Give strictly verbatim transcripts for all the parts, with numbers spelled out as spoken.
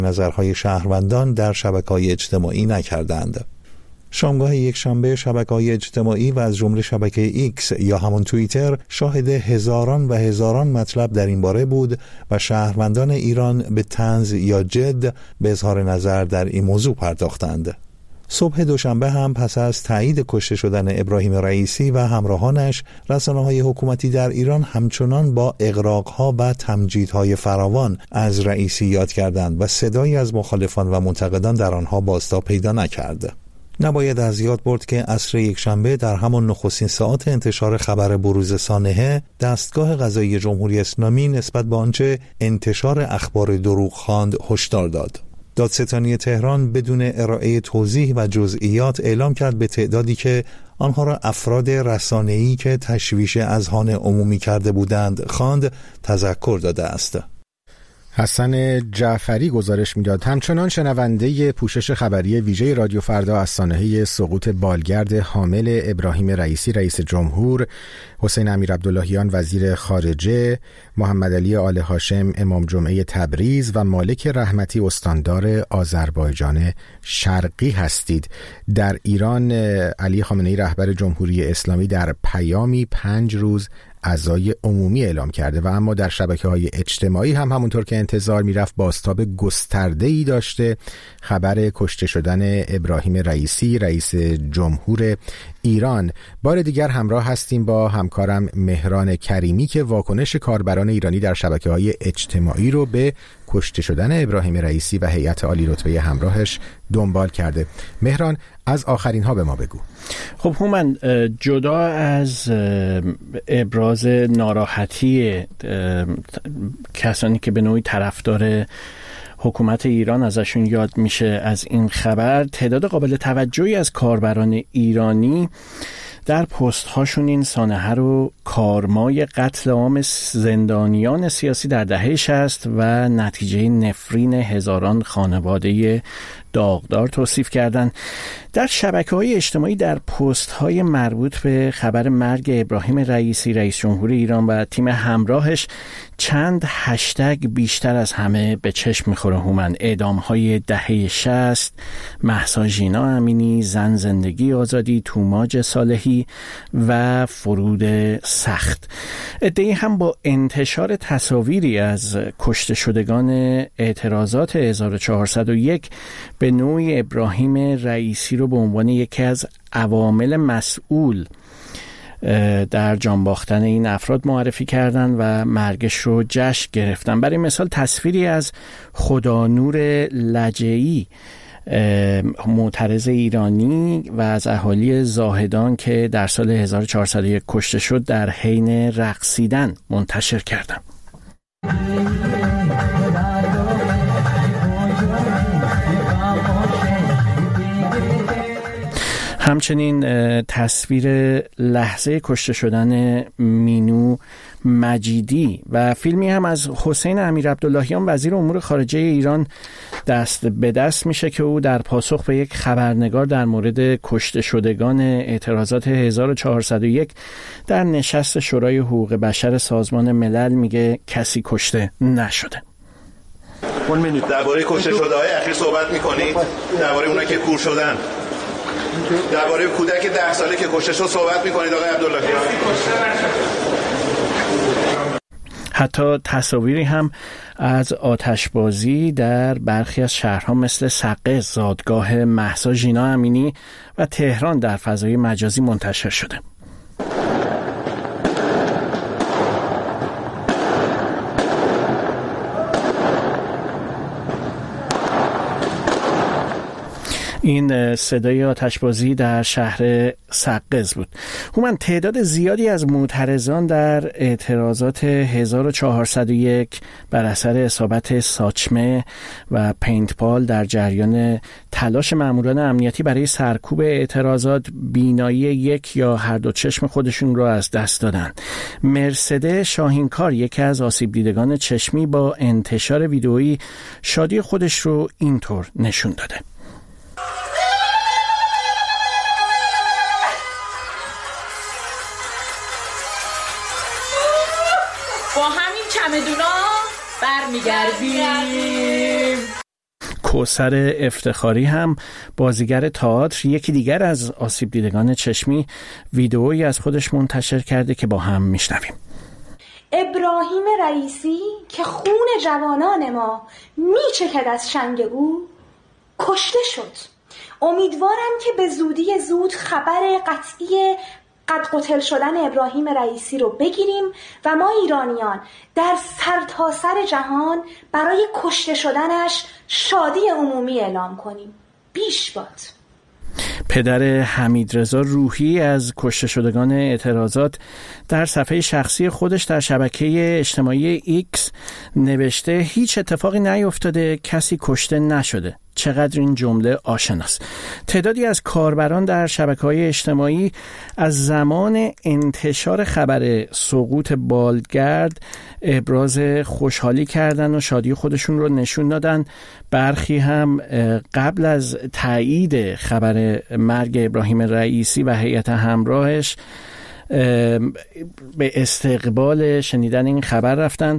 نظرهای شهروندان در شبکه‌های اجتماعی نکردند. شامگاه یک شنبه شبکه‌های اجتماعی و از جمله شبکه ایکس یا همون توییتر شاهد هزاران و هزاران مطلب در این باره بود و شهروندان ایران به طنز یا جد به اظهار نظر در این موضوع پرداختند. صبح دوشنبه هم پس از تایید کشته شدن ابراهیم رئیسی و همراهانش، رسانه‌های حکومتی در ایران همچنان با اغراق‌ها و تمجیدهای فراوان از رئیسی یاد کردند و صدایی از مخالفان و منتقدان در آنها بازتاب پیدا نکرد. نباید از یاد برد که عصر یکشنبه در همان نخستین ساعات انتشار خبر بروز سانحه، دستگاه قضایی جمهوری اسلامی نسبت به آنچه انتشار اخبار دروغ خواند هشدار داد. دادستانی تهران بدون ارائه توضیح و جزئیات اعلام کرد به تعدادی که آنها را افراد رسانه‌ای که تشویش اذهان عمومی کرده بودند خواند تذکر داده است. حسن جعفری گزارش میداد. همچنان شنونده پوشش خبری ویژه رادیو فردا از سانحه سقوط بالگرد حامل ابراهیم رئیسی رئیس جمهور، حسین امیرعبداللهیان وزیر خارجه، محمد علی آل هاشم امام جمعه تبریز و مالک رحمتی استاندار آذربایجان شرقی هستید. در ایران علی خامنه‌ای رهبر جمهوری اسلامی در پیامی پنج روز عزای عمومی اعلام کرده و اما در شبکه‌های اجتماعی هم همونطور که انتظار میرفت بازتاب گسترده‌ای داشته خبر کشته شدن ابراهیم رئیسی رئیس جمهور ایران. بار دیگر همراه هستیم با همکارم مهران کریمی که واکنش کاربران ایرانی در شبکه‌های اجتماعی رو به کشته شدن ابراهیم رئیسی و هیئت عالی رتبه همراهش دنبال کرده. مهران، از آخرین ها به ما بگو. خب هومن، جدا از ابراز ناراحتی کسانی که به نوعی طرفدار حکومت ایران ازشون یاد میشه از این خبر، تعداد قابل توجهی از کاربران ایرانی در پست هاشون این سانحه رو کارمای قتل عام زندانیان سیاسی در دهه شصت و نتیجه نفرین هزاران خانواده داغدار توصیف کردند. در شبکه‌های اجتماعی در پست‌های مربوط به خبر مرگ ابراهیم رئیسی رئیس جمهور ایران و تیم همراهش چند هشتگ بیشتر از همه به چشم می‌خوره هومن: اعدام‌های دهه شصت، مهسا ژینا امینی، زن زندگی آزادی، توماج صالحی و فرود سخت. عده‌ای هم با انتشار تصاویری از کشته شدگان اعتراضات هزار و چهارصد و یک به نوعی ابراهیم رئیسی رو به عنوان یکی از عوامل مسئول در جان باختن این افراد معرفی کردند و مرگش رو جشن گرفتن. برای مثال تصویری از خدانور لجعی، معترض ایرانی و از اهالی زاهدان که در سال هزار و چهارصد و یک کشته شد در حین رقصیدن منتشر کردند. همچنین تصویر لحظه کشته شدن مینو مجیدی و فیلمی هم از حسین امیرعبداللهیان وزیر امور خارجه ایران دست به دست میشه که او در پاسخ به یک خبرنگار در مورد کشته شدگان اعتراضات هزار و چهارصد و یک در نشست شورای حقوق بشر سازمان ملل میگه کسی کشته نشده. درباره کشته شده‌های اخیر صحبت می‌کنید؟ درباره اونایی که کور شدن؟ درباره کودک ده ساله که کشته شد صحبت می‌کنید آقای عبداللهیان؟ حتی تصاویری هم از آتشبازی در برخی از شهرها مثل سقز، زادگاه مهسا ژینا امینی و تهران در فضای مجازی منتشر شده. این صدای آتشبازی در شهر سقز بود. هومن، تعداد زیادی از معترضان در اعتراضات هزار و چهارصد و یک بر اثر اصابت ساچمه و پینتبال در جریان تلاش ماموران امنیتی برای سرکوب اعتراضات بینایی یک یا هر دو چشم خودشون رو از دست دادن. مرسده شاهینکار، یکی از آسیب دیدگان چشمی، با انتشار ویدئویی شادی خودش رو اینطور نشون داده: با همین چمدونا برمیگردیم. کوثر افتخاری هم بازیگر تئاتر، یکی دیگر از آسیب دیدگان چشمی، ویدئویی از خودش منتشر کرده که با هم میشنویم. ابراهیم رئیسی که خون جوانان ما میچکد از شنگ او کشته شد. امیدوارم که به زودی زود خبر قطعی قد قتل شدن ابراهیم رئیسی رو بگیریم و ما ایرانیان در سرتاسر جهان برای کشته شدنش شادی عمومی اعلام کنیم. بیش باد. پدر حمیدرضا روحی از کشته شدگان اعتراضات در صفحه شخصی خودش در شبکه اجتماعی ایکس نوشته هیچ اتفاقی نیفتاده، کسی کشته نشده. چقدر این جمله آشناست. تعدادی از کاربران در شبکه‌های اجتماعی از زمان انتشار خبر سقوط بالگرد ابراز خوشحالی کردن و شادی خودشون رو نشون دادن. برخی هم قبل از تایید خبر مرگ ابراهیم رئیسی و هیئت همراهش به استقبال شنیدن این خبر رفتن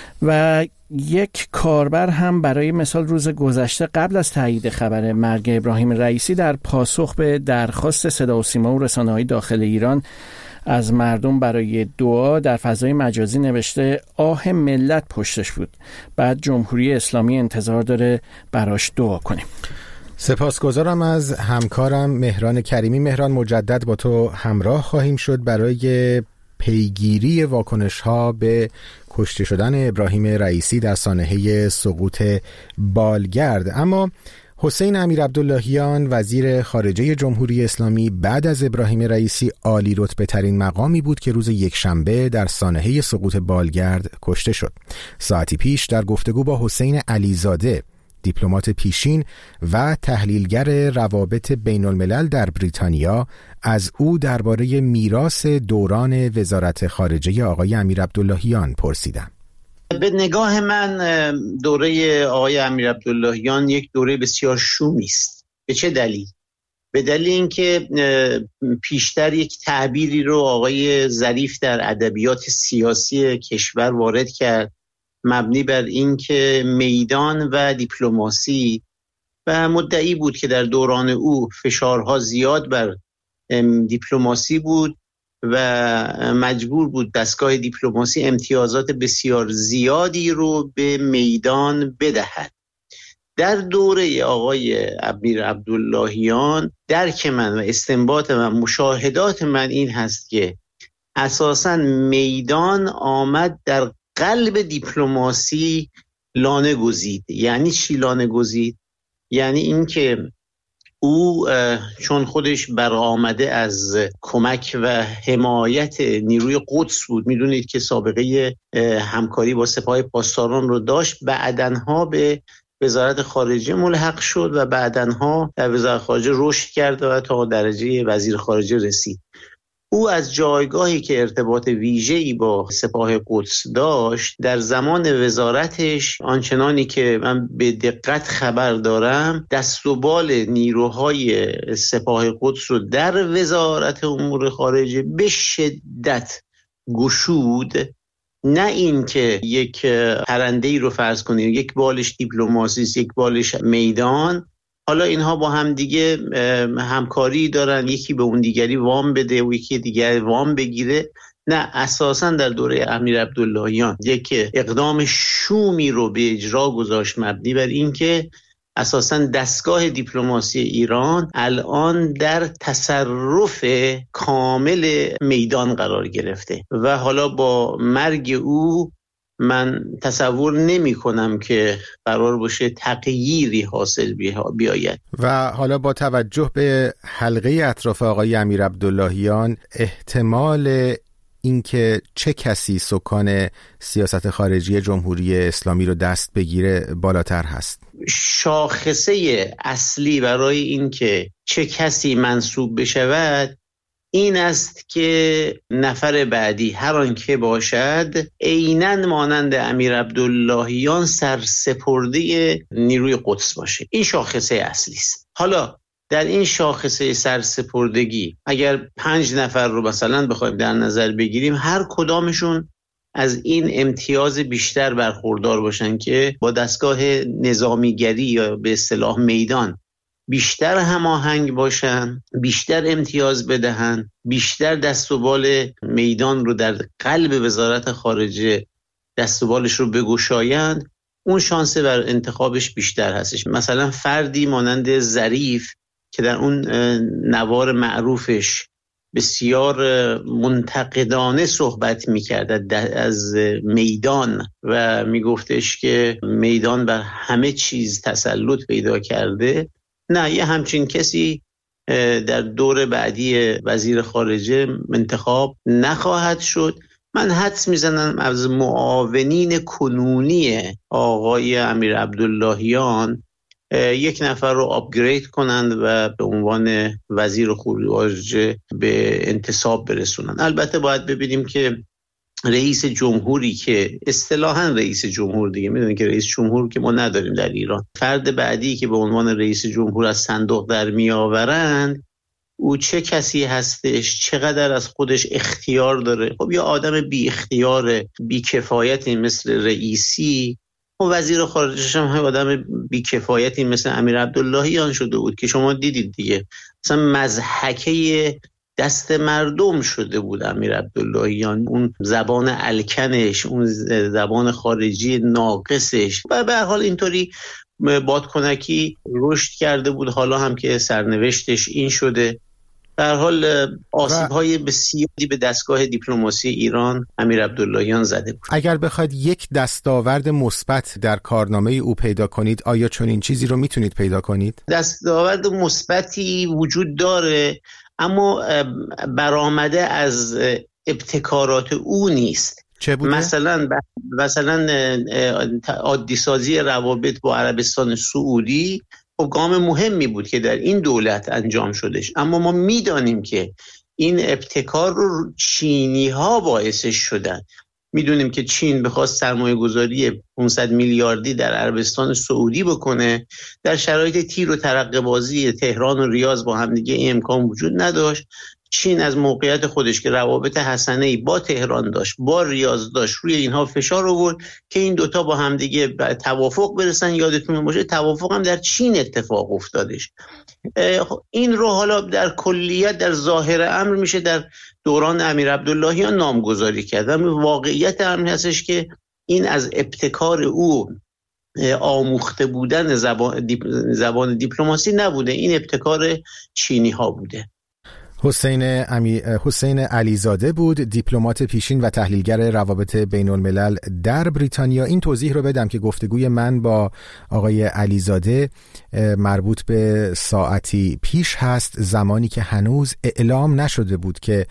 و یک کاربر هم برای مثال روز گذشته قبل از تایید خبر مرگ ابراهیم رئیسی در پاسخ به درخواست صدا و سیما و رسانه‌های داخل ایران از مردم برای دعا در فضای مجازی نوشته آه ملت پشتش بود، بعد جمهوری اسلامی انتظار داره براش دعا کنیم. سپاسگزارم از همکارم مهران کریمی. مهران، مجدد با تو همراه خواهیم شد برای پیگیری واکنش‌ها به کشته شدن ابراهیم رئیسی در سانحه سقوط بالگرد. اما حسین امیرعبداللهیان وزیر خارجه جمهوری اسلامی بعد از ابراهیم رئیسی عالی رتبه ترین مقامی بود که روز یکشنبه در سانحه سقوط بالگرد کشته شد. ساعتی پیش در گفتگو با حسین علیزاده، دیپلمات پیشین و تحلیلگر روابط بین الملل در بریتانیا، از او درباره میراث دوران وزارت خارجه آقای امیرعبداللهیان پرسیدم. به نگاه من دوره آقای امیرعبداللهیان یک دوره بسیار شومی است. به چه دلیل؟ به دلیل اینکه پیشتر یک تعبیری رو آقای ظریف در ادبیات سیاسی کشور وارد کرد مبنی بر اینکه میدان و دیپلماسی، و مدعی بود که در دوران او فشارها زیاد بر دیپلماسی بود و مجبور بود دستگاه دیپلماسی امتیازات بسیار زیادی رو به میدان بدهد. در دوره آقای امیرعبداللهیان درک من و استنباط من، مشاهدات من این هست که اساساً میدان آمد در قلب دیپلماسی لانه گزید. یعنی چی لانه گزید؟ یعنی این که او چون خودش برآمده از کمک و حمایت نیروی قدس بود، میدونید که سابقه همکاری با سپاه پاسداران رو داشت، بعدنها به وزارت خارجه ملحق شد و بعدنها در وزارت خارجه رشد کرد و تا درجه وزیر خارجه رسید. او از جایگاهی که ارتباط ویژه‌ای با سپاه قدس داشت در زمان وزارتش، آنچنانی که من به دقت خبر دارم، دست و بال نیروهای سپاه قدس رو در وزارت امور خارجه به شدت گشود. نه این که یک پرنده‌ای رو فرض کنیم یک بالش دیپلماسی است، یک بالش میدان، حالا اینها با هم دیگه همکاری دارن، یکی به اون دیگری وام بده و یکی دیگری وام بگیره. نه، اساساً در دوره امیرعبداللهیان یک اقدام شومی رو به اجرا گذاشت مبنی بر این که اساساً دستگاه دیپلماسی ایران الان در تصرف کامل میدان قرار گرفته و حالا با مرگ او من تصور نمی کنم که قرار باشه تغییری حاصل بیاید. و حالا با توجه به حلقه اطراف آقای امیرعبداللهیان، احتمال اینکه چه کسی سکان سیاست خارجی جمهوری اسلامی رو دست بگیره بالاتر هست؟ شاخصه اصلی برای اینکه چه کسی منصوب بشود این است که نفر بعدی هر آن که باشد عیناً مانند امیرعبداللهیان سرسپرده نیروی قدس باشه. این شاخصه اصلی است. حالا در این شاخصه سرسپردگی اگر پنج نفر رو مثلا بخوایم در نظر بگیریم، هر کدامشون از این امتیاز بیشتر برخوردار باشن که با دستگاه نظامیگری یا به اصطلاح میدان بیشتر هماهنگ باشن، بیشتر امتیاز بدهن، بیشتر دست و بال میدان رو در قلب وزارت خارجه دست و بالش رو بگشایند، اون شانس بر انتخابش بیشتر هستش. مثلا فردی مانند ظریف که در اون نوار معروفش بسیار منتقدانه صحبت میکرد از میدان و میگفتش که میدان بر همه چیز تسلط پیدا کرده، نه، یه همچین کسی در دور بعدی وزیر خارجه انتخاب نخواهد شد. من حدس میزنم از معاونین کنونی آقای امیر عبداللهیان یک نفر رو آپگرید کنند و به عنوان وزیر خارجه به انتصاب برسونند. البته باید ببینیم که رئیس جمهوری که اصطلاحاً رئیس جمهور دیگه، میدونید که رئیس جمهور که ما نداریم در ایران، فرد بعدی که به عنوان رئیس جمهور از صندوق در می آورند، او چه کسی هستش، چقدر از خودش اختیار داره. خب یه آدم بی اختیار، بی کفایتی مثل رئیسی، و وزیر خارجه هم آدم بی کفایتی مثل امیر عبداللهیان شده بود که شما دیدید دیگه، مثلا مضحکه دست مردم شده بود امیر عبداللهیان، اون زبان الکنش، اون زبان خارجی ناقصش، و به هر حال اینطوری بادکنکی رشد کرده بود. حالا هم که سرنوشتش این شده. به هر حال آسیب‌های بسیاری به دستگاه دیپلماسی ایران امیر عبداللهیان زده بود. اگر بخواید یک دستاورد مثبت در کارنامه او پیدا کنید، آیا چنین چیزی رو میتونید پیدا کنید؟ دستاورد مثبتی وجود داره، اما برآمده از ابتکارات او نیست. چه بوده؟ مثلا مثلا عادی سازی روابط با عربستان سعودی خب گام مهمی بود که در این دولت انجام شدش، اما ما میدانیم که این ابتکار رو چینی ها باعثش شدن. میدونیم که چین بخواست سرمایه گذاری پانصد میلیاردی در عربستان سعودی بکنه، در شرایط تیر و ترقه بازی تهران و ریاض با هم دیگه این امکان وجود نداشت. چین از موقعیت خودش که روابط حسنه‌ای با تهران داشت، با ریاض داشت، روی اینها فشار آورد که این دوتا با هم دیگه توافق برسن. یادتون باشه توافق هم در چین اتفاق افتادش. این رو حالا در کلیت در ظاهر امر میشه در دوران امیر عبداللهیان نامگذاری کرد. واقعیت امر هستش که این از ابتکار او آموخته بودن زبان, دیپ، زبان دیپلماسی نبوده، این ابتکار چینی ها بوده. حسین امی... حسین علیزاده بود، دیپلمات پیشین و تحلیلگر روابط بین الملل در بریتانیا. این توضیح رو بدم که گفتگوی من با آقای علیزاده مربوط به ساعتی پیش هست، زمانی که هنوز اعلام نشده بود که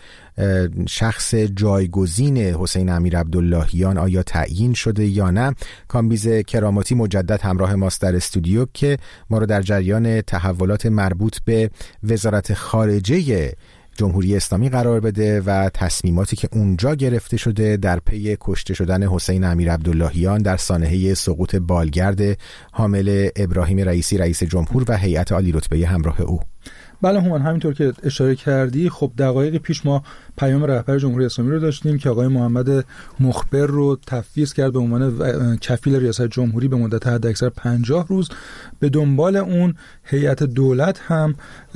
شخص جایگزین حسین امیر عبداللهیان آیا تعیین شده یا نه. کامبیز کراماتی مجدد همراه ماست در استودیو که ما رو در جریان تحولات مربوط به وزارت خارجه جمهوری اسلامی قرار بده و تصمیماتی که اونجا گرفته شده در پی کشته شدن حسین امیر عبداللهیان در سانحه سقوط بالگرد حامل ابراهیم رئیسی رئیس جمهور و هیئت عالی رتبه همراه او. بله هومن، همینطور که اشاره کردی، خب دقایق پیش ما پیام رهبر جمهوری اسلامی رو داشتیم که آقای محمد مخبر رو تفویض کرد به عنوان کفیل ریاست جمهوری به مدت حداکثر پنجاه روز. به دنبال اون هیئت دولت هم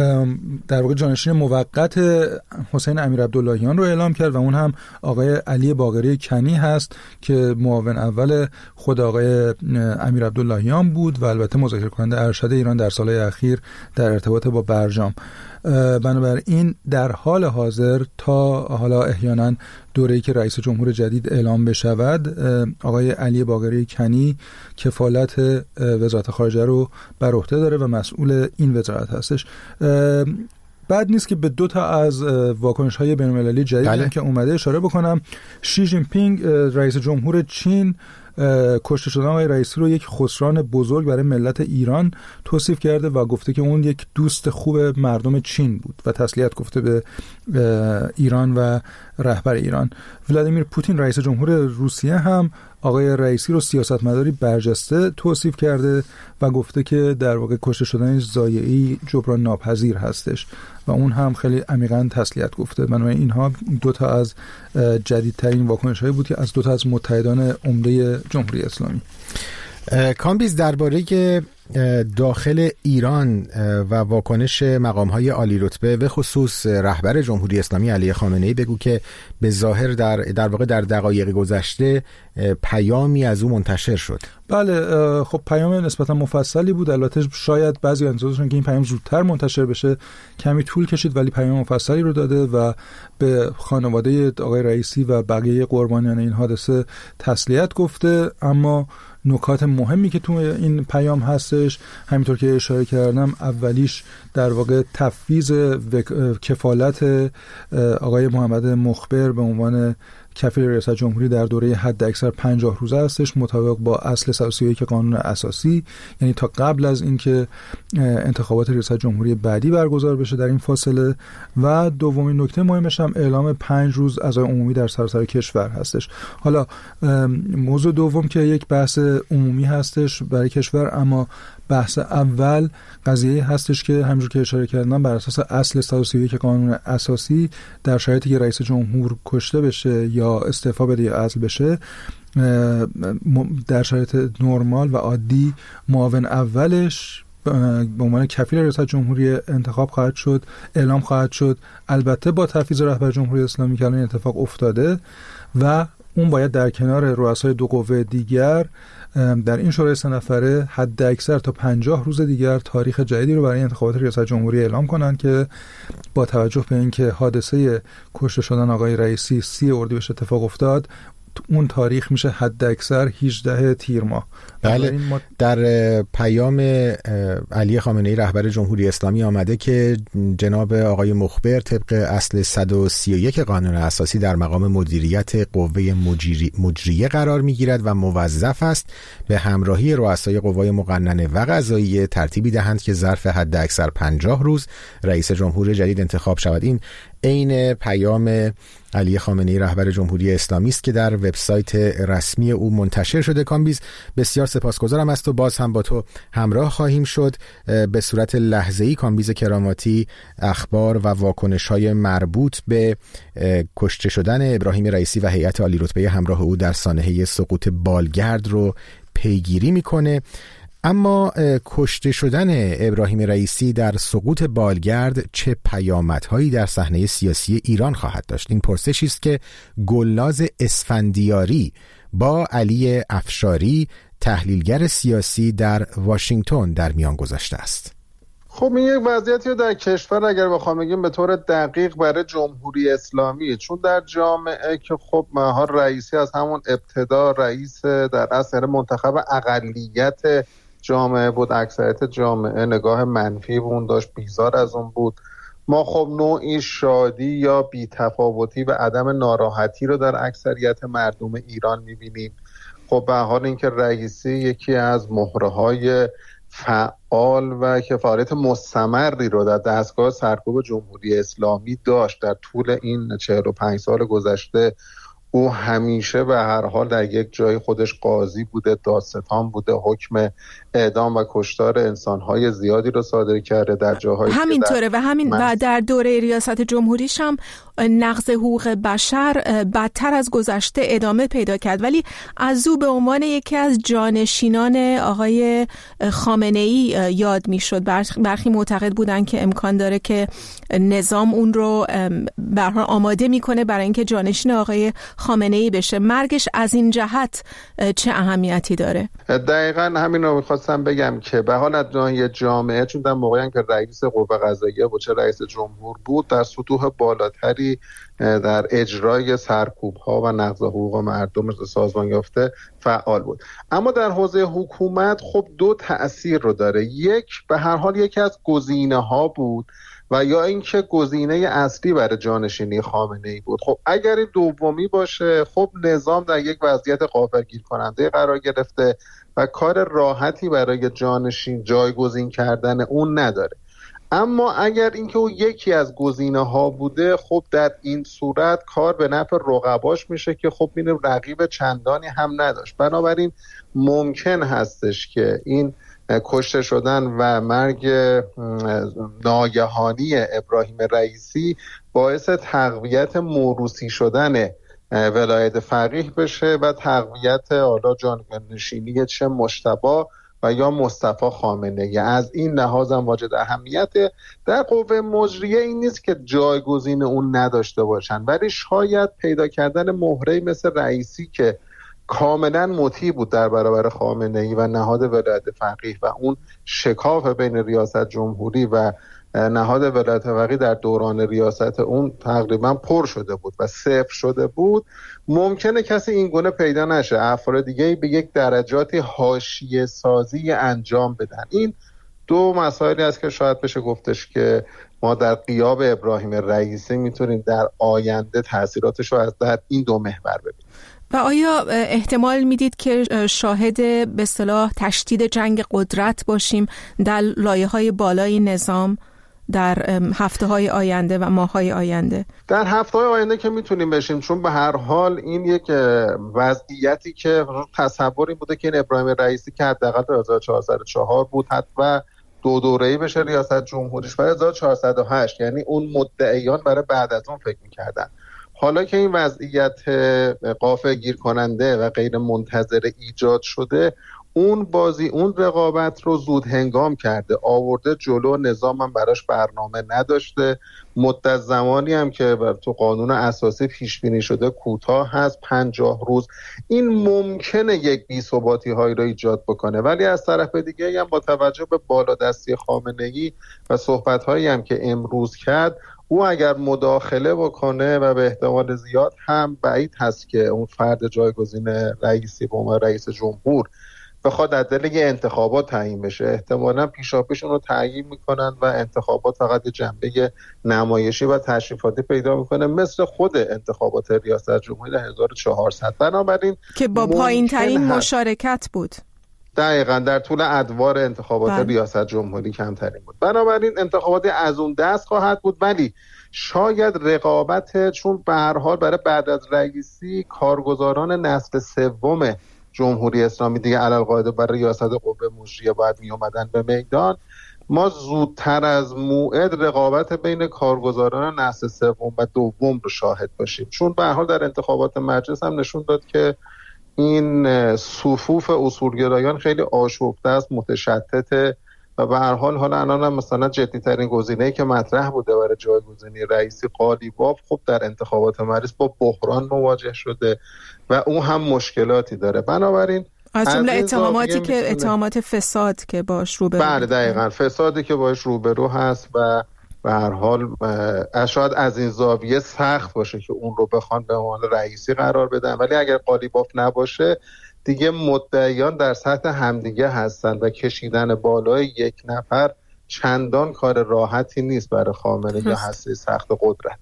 در واقع جانشین موقت حسین امیر عبداللهیان رو اعلام کرد و اون هم آقای علی باقری کنی هست که معاون اول خود آقای امیر عبداللهیان بود و البته مذاکره کننده ارشد ایران در سالهای اخیر در ارتباط با برجام. بنابراین در حال حاضر تا حالا احیانا دوره‌ای که رئیس جمهور جدید اعلام بشود، آقای علی باقری کنی کفالت وزارت خارجه رو بر عهده داره و مسئول این وزارت هستش. بعد نیست که به دو تا از واکنش‌های بین‌المللی جدیدی که اومده اشاره بکنم. شی جین پینگ رئیس جمهور چین کشته شدن آقای رئیسی رو یک خسران بزرگ برای ملت ایران توصیف کرده و گفته که اون یک دوست خوب مردم چین بود و تسلیت گفته به ایران و رهبر ایران. ولادیمیر پوتین رئیس جمهور روسیه هم آقای رئیسی رو سیاستمداری برجسته توصیف کرده و گفته که در واقع کشته شدن ضایعی جبران ناپذیر هستش و اون هم خیلی عمیقاً تسلیت گفته. بنابراین اینها دو تا از جدیدترین واکنش‌هایی بود که از دو تا از متحدان عمده جمهوری اسلامی. کامبیز، درباره داخل ایران و واکنش مقام‌های عالی رتبه به خصوص رهبر جمهوری اسلامی علی خامنه‌ای بگو که به ظاهر در در واقع در دقایق گذشته پیامی از او منتشر شد. بله، خب پیام نسبتا مفصلی بود. البته شاید بعضی انتظارشون که این پیام زودتر منتشر بشه، کمی طول کشید، ولی پیام مفصلی رو داده و به خانواده آقای رئیسی و بقیه قربانیان این حادثه تسلیت گفته. اما نکات مهمی که تو این پیام هستش، همینطور که اشاره کردم، اولیش در واقع تفویض کفالت آقای محمد مخبر به عنوان کفیل ریاست جمهوری در دوره حد اکثر پنجاه روزه هستش، مطابق با اصل صد و سی و یک قانون اساسی، یعنی تا قبل از اینکه انتخابات ریاست جمهوری بعدی برگزار بشه در این فاصله. و دومین نکته مهمش هم اعلام پنج روز عزای عمومی در سراسر کشور هستش. حالا موضوع دوم که یک بحث عمومی هستش برای کشور، اما بحث اول قضیه هستش که همونجور که اشاره کردم بر اساس اصل صد و سی و یک قانون اساسی در شرایطی که رئیس جمهور کشته بشه یا استعفا بده یا عزل بشه، در شرایط نرمال و عادی معاون اولش به عنوان کفیل ریاست جمهوری انتخاب خواهد شد، اعلام خواهد شد، البته با تفویض رهبر جمهوری اسلامی که الان اتفاق افتاده، و اون باید در کنار رؤسای دو قوه دیگر در این شورای سه نفره حد اکثر تا پنجاه روز دیگر تاریخ جدیدی رو برای انتخابات ریاست جمهوری اعلام کنن که با توجه به اینکه حادثه کشته شدن آقای رئیسی سی اردیبهشت اتفاق افتاد، اون تاریخ میشه حد اکثر هجده تیر ماه. بله، ما... در پیام علی خامنه‌ای رهبر جمهوری اسلامی آمده که جناب آقای مخبر طبق اصل صد و سی و یک قانون اساسی در مقام مدیریت قوه مجری... مجریه قرار میگیرد و موظف است به همراهی رؤسای قوای مقننه و قضاییه ترتیبی دهند که ظرف حد اکثر پنجاه روز رئیس جمهور جدید انتخاب شود. این عین پیام علی خامنه‌ای رهبر جمهوری اسلامی است که در وبسایت رسمی او منتشر شده. کامبیز، بسیار سپاسگزارم از تو، باز هم با تو همراه خواهیم شد به صورت لحظه‌ای. کامبیز کراماتی اخبار و واکنش‌های مربوط به کشته شدن ابراهیم رئیسی و هیئت عالی رتبه همراه او در سانحه سقوط بالگرد رو پیگیری میکنه. اما کشته شدن ابراهیم رئیسی در سقوط بالگرد چه پیامدهایی در صحنه سیاسی ایران خواهد داشت؟ این پرسشی است که گلناز اسفندیاری با علی افشاری تحلیلگر سیاسی در واشنگتن در میان گذاشته است. خب این یک وضعیتی رو در کشور اگر بخوام بگیم به طور دقیق برای جمهوری اسلامی، چون در جامعه که خب مهار رئیسی از همون ابتدا رئیس در اثر منتخب اقلیت جامعه بود، اکثریت جامعه نگاه منفی به اون داشت، بیزار از اون بود. ما خب نوعی شادی یا بی‌تفاوتی و عدم ناراحتی رو در اکثریت مردم ایران می‌بینیم. خب به حال اینکه رئیسی یکی از مهره‌های فعال و که فعالیت مستمری رو در دستگاه سرکوب جمهوری اسلامی داشت در طول این چهل و پنج سال گذشته، او همیشه به هر حال در یک جای خودش قاضی بوده، دادستان بوده، حکم اعدام و کشتار انسان‌های زیادی رو صادر کرده در جاهایی همینطوره و همین من... و در دوره ریاست جمهوریش هم نقض حقوق بشر بدتر از گذشته ادامه پیدا کرد، ولی از او به عنوان یکی از جانشینان آقای خامنه‌ای یاد میشد. برخی معتقد بودن که امکان داره که نظام اون رو به هر حال آماده میکنه برای اینکه جانشین آقای خامنه‌ای بشه. مرگش از این جهت چه اهمیتی داره؟ دقیقاً همین رو می‌خواستم بگم که به حال از ناحیه جامعه، چون در موقعی که رئیس قوه قضاییه بود چه رئیس جمهور بود، در سطوح بالاتری در اجرای سرکوب‌ها و نقض حقوق مردم مثل سازمان یافته فعال بود. اما در حوزه حکومت خب دو تأثیر رو داره. یک، به هر حال یکی از گزینه‌ها بود و یا اینکه گزینه اصلی برای جانشینی خامنه‌ای بود. خب اگر این دومی باشه، خب نظام در یک وضعیت غافلگیر کننده قرار گرفته و کار راحتی برای جانشین جایگزین کردن اون نداره. اما اگر اینکه او یکی از گزینه ها بوده، خب در این صورت کار به نفع رقباش میشه که خب این رقیب چندانی هم نداشت. بنابراین ممکن هستش که این کشته شدن و مرگ ناگهانی ابراهیم رئیسی باعث تقویت موروثی شدن ولایت فقیه بشه و تقویت حالا جانشینی چه مجتبی و یا مصطفی خامنه‌ای. از این لحاظ هم واجد اهمیت. در قوه مجریه این نیست که جایگزین اون نداشته باشن، ولی شاید پیدا کردن مهره‌ای مثل رئیسی که کاملا مطیع بود در برابر خامنه‌ای و نهاد ولایت فقیه و اون شکاف بین ریاست جمهوری و نهاد ولایت فقیه در دوران ریاست اون تقریبا پر شده بود و صفر شده بود، ممکنه کسی این گونه پیدا نشه، افراد دیگه به یک درجاتی حاشیه سازی انجام بدن. این دو مسائلی است که شاید بشه گفتش که ما در غیاب ابراهیم رئیسی میتونیم در آینده تاثیراتش رو از در این دو محور ببینیم. و آیا احتمال میدید که شاهد به اصطلاح تشدید جنگ قدرت باشیم در لایه‌های بالای نظام در هفته‌های آینده و ماه‌های آینده؟ در هفته‌های آینده که میتونیم بشیم، چون به هر حال این یک وضعیتی که تصوری بوده که این ابراهیم رئیسی که حداقل تا هزار و چهارصد و چهار بود حتی دو دوره‌ای بشه ریاست جمهوریش، برای هزار و چهارصد و هشت یعنی اون مدعیان برای بعد از اون فکر می‌کردن. حالا که این وضعیت غافلگیر کننده و غیر منتظره ایجاد شده، اون بازی اون رقابت رو زود هنگام کرده، آورده جلو، نظام هم براش برنامه نداشته، مدت زمانی هم که تو قانون اساسی پیش بینی شده کوتاه هست، پنجاه روز. این ممکنه یک بی‌ثباتی هایی رو ایجاد بکنه، ولی از طرف دیگه هم با توجه به بالادستی خامنه‌ای و صحبت هایی هم که امروز کرد، او اگر مداخله بکنه و به احتمال زیاد هم بعید هست که اون فرد جایگزین رئیسی به عنوان رئیس جمهور بخواد از دل یه انتخابات تعیین بشه. احتمالاً پیشاپیش اون رو تعیین میکنن و انتخابات فقط یه جنبه نمایشی و تشریفاتی پیدا میکنه، مثل خود انتخابات ریاست جمهوری هزار و چهارصد. بنابراین که با پایین ترین مشارکت بود. دقیقاً در طول ادوار انتخابات بله. ریاست جمهوری کمترین بود. بنابراین انتخابات از اون دست خواهد بود، ولی شاید رقابت، چون به هر حال برای بعد از رئیسی کارگزاران نسل سوم جمهوری اسلامی دیگه علالقاعده برای ریاست قوه مجریه باید می اومدن به میدان، ما زودتر از موعد رقابت بین کارگزاران نسل سوم و دوم رو شاهد باشیم، چون به هر حال در انتخابات مجلس هم نشون داد که این صفوف اصولگرایان خیلی آشفته است، متشتته و به هر حال حالا الان هم مثلا جدی ترین گزینه‌ای که مطرح بوده برای جایگزینی رئیسی قالیباف، خب در انتخابات مجلس با بحران مواجه شده و اون هم مشکلاتی داره. بنابراین از جمله اتهاماتی که اتهامات فساد که باش روبرو، بله دقیقاً فسادی که باش روبرو هست و به هر حال شاید از این زاویه سخت باشه که اون رو بخوان به عنوان رئیسی قرار بدن، ولی اگر قالیباف نباشه دیگه مدعیان در سطح همدیگه هستن و کشیدن بالای یک نفر چندان کار راحتی نیست برای خامنه‌ای یا هسته سخت قدرت.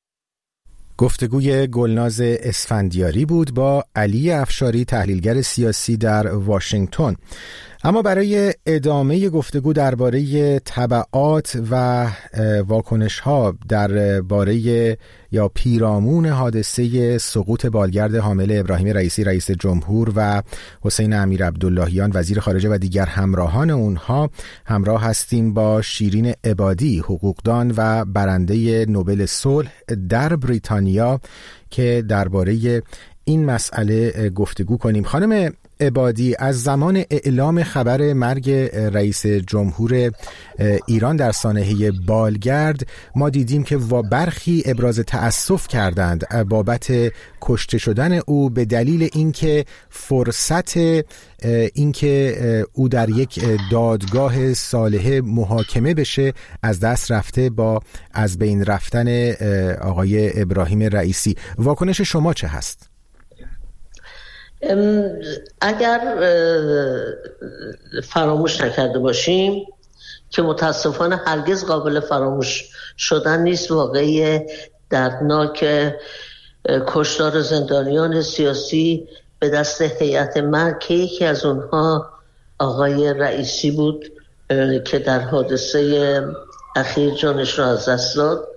گفتگوی گلناز اسفندیاری بود با علی افشاری، تحلیلگر سیاسی در واشنگتن. اما برای ادامه گفتگو درباره تبعات و واکنش‌ها درباره یا پیرامون حادثه سقوط بالگرد حامل ابراهیم رئیسی رئیس جمهور و حسین امیر عبداللهیان وزیر خارجه و دیگر همراهان اونها، همراه هستیم با شیرین عبادی، حقوقدان و برنده نوبل صلح در بریتانیا که درباره این مسئله گفتگو کنیم. خانم عبادی، از زمان اعلام خبر مرگ رئیس جمهور ایران در سانحه بالگرد ما دیدیم که برخی ابراز تأسف کردند بابت کشته شدن او به دلیل اینکه فرصت اینکه او در یک دادگاه صالحه محاکمه بشه از دست رفته با از بین رفتن آقای ابراهیم رئیسی. واکنش شما چه هست؟ اگر فراموش نکرده باشیم که متاسفانه هرگز قابل فراموش شدن نیست. واقعی دردناک کشتار زندانیان سیاسی به دست هیئت مرگ که یکی از اونها آقای رئیسی بود که در حادثه اخیر جانش را از دست داد.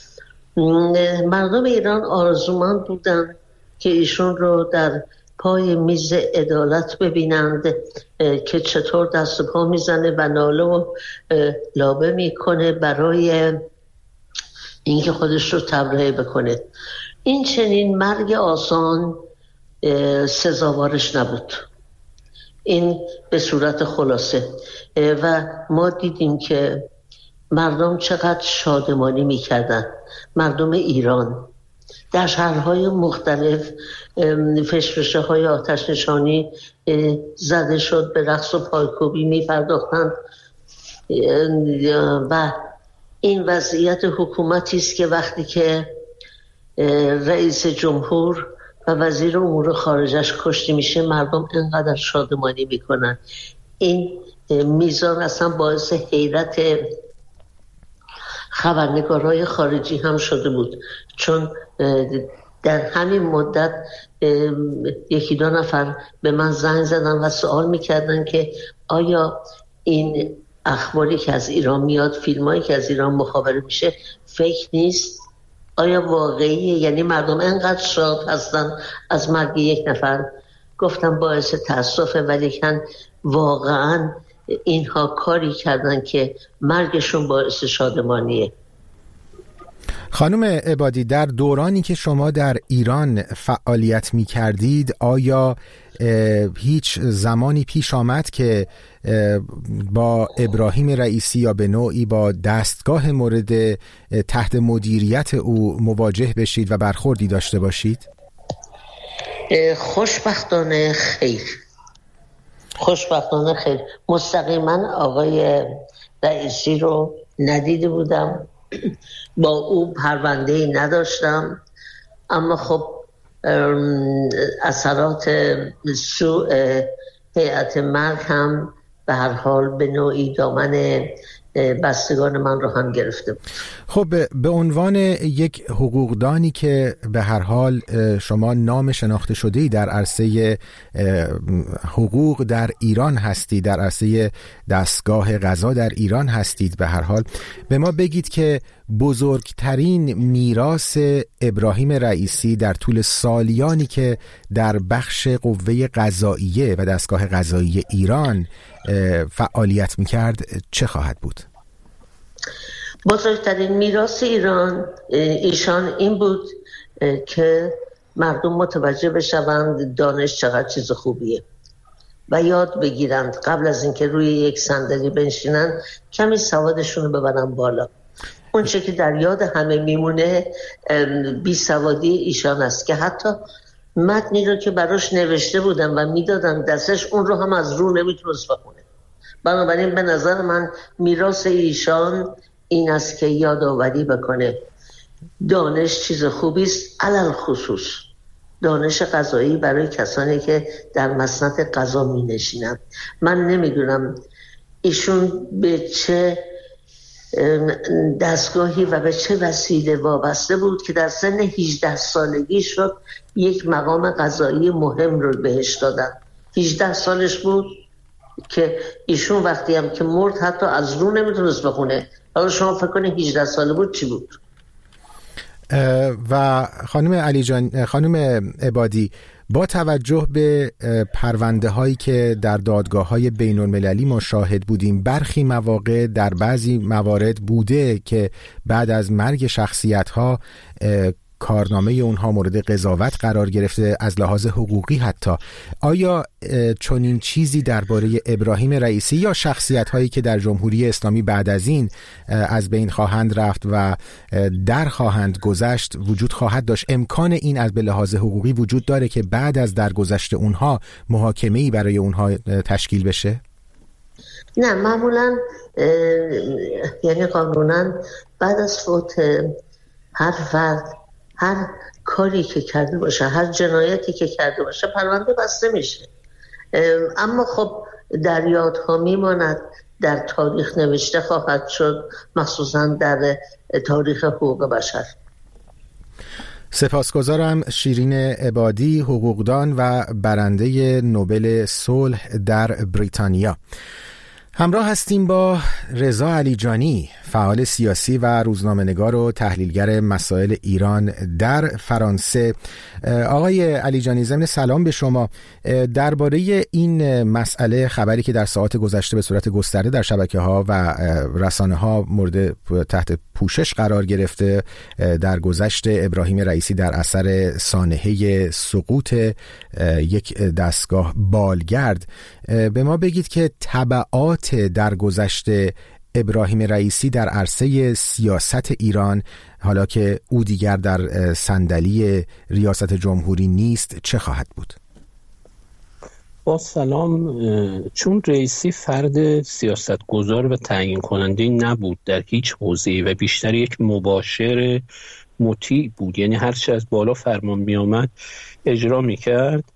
مردم ایران آرزومند بودند که ایشون رو در پای میز عدالت ببینند که چطور دست و پا میزنه و ناله و لابه میکنه برای اینکه خودش رو تبرئه بکنه. این چنین مرگ آسان سزاوارش نبود، این به صورت خلاصه. و ما دیدیم که مردم چقدر شادمانی میکردن. مردم ایران در شهرهای مختلف فشفشه های آتش نشانی زده شد، به رقص و پایکوبی می پرداختند و این وضعیت حکومتی است که وقتی که رئیس جمهور و وزیر امور خارجش کشته میشه مردم انقدر شادمانی میکنن. این میزان اصلا باعث حیرت خبرنگارهای خارجی هم شده بود، چون در همین مدت یکی دو نفر به من زنگ زدن و سوال میکردن که آیا این اخباری که از ایران میاد، فیلمایی که از ایران مخابره میشه فیک نیست؟ آیا واقعیه؟ یعنی مردم انقدر شاد هستن از مرگ یک نفر. گفتم باعث تأسفه، ولی کن واقعا اینها کاری کردن که مرگشون باعث شادمانیه. خانم عبادی، در دورانی که شما در ایران فعالیت می کردید آیا هیچ زمانی پیش آمد که با ابراهیم رئیسی یا به نوعی با دستگاه مورد تحت مدیریت او مواجه بشید و برخوردی داشته باشید؟ خوشبختانه خیر. خوشبختانه خیر. مستقیما آقای رئیسی رو ندیده بودم، با او پرونده‌ای نداشتم، اما خب اثرات سوء هیئت مرگ هم به هر حال به نوعی دامن بستگان من رو هم گرفته بود. خب به عنوان یک حقوقدانی که به هر حال شما نام شناخته شده‌ای در عرصه حقوق در ایران هستید، در عرصه دستگاه قضا در ایران هستید، به هر حال به ما بگید که بزرگترین میراث ابراهیم رئیسی در طول سالیانی که در بخش قوه قضاییه و دستگاه قضایی ایران فعالیت میکرد چه خواهد بود؟ بزرگترین میراث ایران ایشان این بود که مردم متوجه بشوند دانش چقدر چیز خوبیه و یاد بگیرند قبل از اینکه روی یک صندلی بنشینن کمی سوادشون رو ببرن بالا. اون چه که در یاد همه میمونه بی سوادی ایشان است که حتی متنی رو که براش نوشته بودن و میدادن دستش اون رو هم از رو نمیتونست بخونه. بنابراین به نظر من میراث ایشان این است که یادآوری بکنه دانش چیز خوبی است، علل خصوص دانش قضایی برای کسانی که در مسند قضا می نشینند. من نمیدونم ایشون به چه دستگاهی و به چه وسیله وابسته بود که در سن هجده سالگی شد یک مقام قضایی مهم رو بهش دادن. هجده سالش بود که ایشون وقتی هم که مرد حتی از رو نمیتونست بخونه. حالا شما فکر کنید هجده ساله بود چی بود؟ و خانم علی جان، خانم عبادی، با توجه به پرونده هایی که در دادگاه های بین المللی ما شاهد بودیم، برخی مواقع در بعضی موارد بوده که بعد از مرگ شخصیت ها کارنامه اونها مورد قضاوت قرار گرفته از لحاظ حقوقی حتی. آیا چنین چیزی درباره ابراهیم رئیسی یا شخصیت هایی که در جمهوری اسلامی بعد از این از بین خواهند رفت و در خواهند گذشت وجود خواهد داشت؟ امکان این از به لحاظ حقوقی وجود داره که بعد از درگذشت اونها محاکمه‌ای برای اونها تشکیل بشه؟ نه، معمولا یعنی قانونا بعد از فوت هر فرد هر کاری که کرده باشه، هر جنایتی که کرده باشه پرونده بسته میشه. اما خب در یادها میماند در تاریخ نوشته خواهد شد، مخصوصا در تاریخ حقوق بشر. سپاسگزارم شیرین عبادی، حقوقدان و برنده نوبل صلح در بریتانیا. همراه هستیم با رضا علیجانی، فعال سیاسی و روزنامه‌نگار و تحلیلگر مسائل ایران در فرانسه. آقای علیجانی، ضمن سلام به شما، درباره این مسئله خبری که در ساعات گذشته به صورت گسترده در شبکه‌ها و رسانه‌ها مورد تحت پوشش قرار گرفته، در گذشت ابراهیم رئیسی در اثر سانحه سقوط یک دستگاه بالگرد، به ما بگید که تبعات در گذشت ابراهیم رئیسی در عرصه سیاست ایران، حالا که او دیگر در صندلی ریاست جمهوری نیست، چه خواهد بود؟ با سلام. چون رئیسی فرد سیاستگزار و تعیین کننده نبود در هیچ حوزه‌ای و بیشتر یک مباشر مطیع بود، یعنی هر چه از بالا فرمان می آمد اجرا می کرد،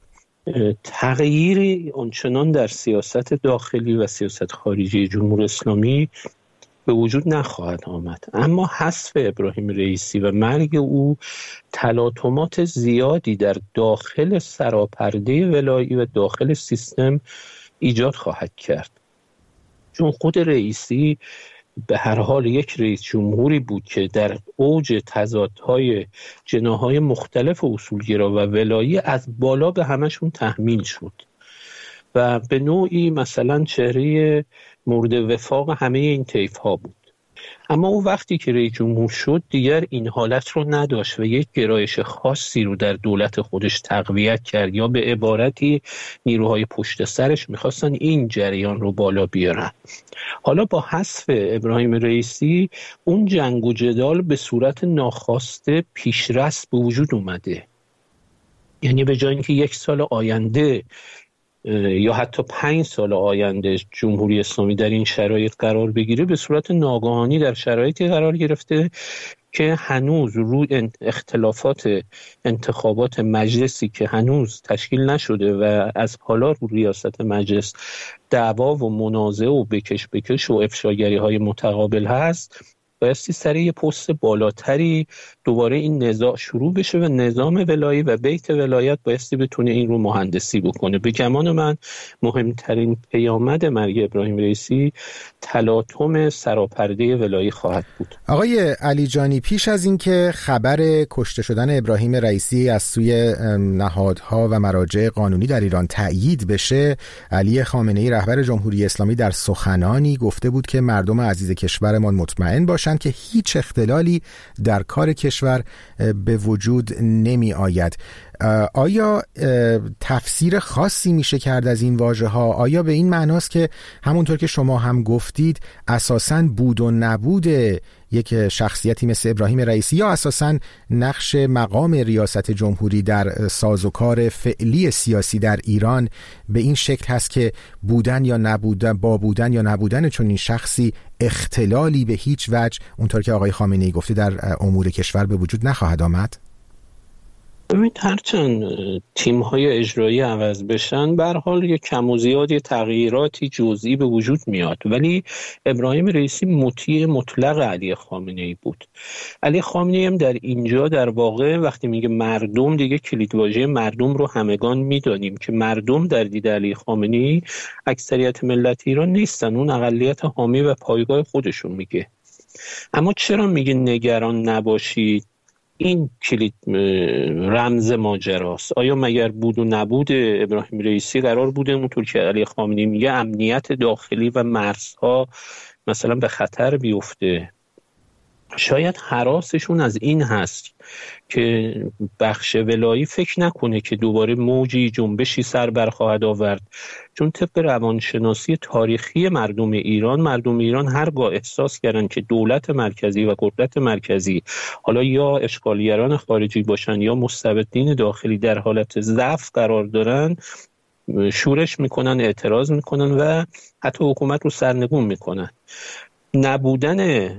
تغییری آنچنان در سیاست داخلی و سیاست خارجی جمهوری اسلامی به وجود نخواهد آمد. اما حذف ابراهیم رئیسی و مرگ او تلاطمات زیادی در داخل سراپرده ولایی و داخل سیستم ایجاد خواهد کرد، چون خود رئیسی به هر حال یک رئیس جمهوری بود که در اوج تضادهای جناحهای مختلف اصولگرا و ولایی از بالا به همشون تحمیل شد و به نوعی مثلا چهره مورد وفاق همه این طیف ها بود. اما او وقتی که رئیس جمهور شد دیگر این حالت رو نداشت و یک گرایش خاصی رو در دولت خودش تقویت کرد، یا به عبارتی نیروهای پشت سرش میخواستن این جریان رو بالا بیارن. حالا با حذف ابراهیم رئیسی اون جنگ و جدال به صورت ناخواسته پیشرفت به وجود اومده، یعنی به جای اینکه یک سال آینده یا حتی پنج سال آینده جمهوری اسلامی در این شرایط قرار بگیره، به صورت ناگهانی در شرایطی قرار گرفته که هنوز روی اختلافات انتخابات مجلسی که هنوز تشکیل نشده و از حالا رو ریاست مجلس دعوا و منازعه و بکش بکش و افشاگری های متقابل هست، بایستی سر یه پست بالاتری دوباره این نزاع شروع بشه و نظام ولایی و بیت ولایت بایستی بتونه این رو مهندسی بکنه. به گمان من مهمترین پیامد مرگ ابراهیم رئیسی تلاطم سراپرده ولایی خواهد بود. آقای علیجانی، پیش از اینکه خبر کشته شدن ابراهیم رئیسی از سوی نهادها و مراجع قانونی در ایران تأیید بشه، علی خامنه‌ای رهبر جمهوری اسلامی در سخنانی گفته بود که مردم عزیز کشورمان مطمئن باشند که هیچ اختلالی در کار کشور به وجود نمی آید. آیا تفسیر خاصی میشه کرد از این واژه ها؟ آیا به این معناست که همونطور که شما هم گفتید اساساً بود و نبود یک شخصیتی مثل ابراهیم رئیسی یا اساساً نقش مقام ریاست جمهوری در سازوکار فعلی سیاسی در ایران به این شکل هست که بودن یا نبودن، با بودن یا نبودن چون این شخصی اختلالی به هیچ وجه اونطور که آقای خامنه‌ای گفته در امور کشور به وجود نخواهد آمد؟ ببینید، هرچند تیم‌های اجرایی عوض بشن، به هر حال یک کم و زیاد تغییراتی جزئی به وجود میاد، ولی ابراهیم رئیسی مطیع مطلق علی خامنه‌ای بود. علی خامنه‌ای هم در اینجا در واقع وقتی میگه مردم، دیگه کلیدواژه مردم رو همگان میدانیم که مردم در دید علی خامنه‌ای اکثریت ملت ایران نیستن، اون اقلیت حامی و پایگاه خودشون میگه. اما چرا میگه نگران نباشید؟ این کلید رمز ماجراست. آیا مگر بود و نبود ابراهیم رئیسی قرار بوده اونطور که علی خامنه‌ای میگه امنیت داخلی و مرزها مثلا به خطر بیفته؟ شاید هراسشون از این هست که بخش ولایی فکر نکنه که دوباره موجی جنبشی سر برخواهد آورد، چون طبق روانشناسی تاریخی مردم ایران، مردم ایران هرگاه احساس کردن که دولت مرکزی و قدرت مرکزی، حالا یا اشغالگران خارجی باشن یا مستبدین داخلی، در حالت ضعف قرار دارن، شورش میکنن، اعتراض میکنن و حتی حکومت رو سرنگون میکنن. نبودن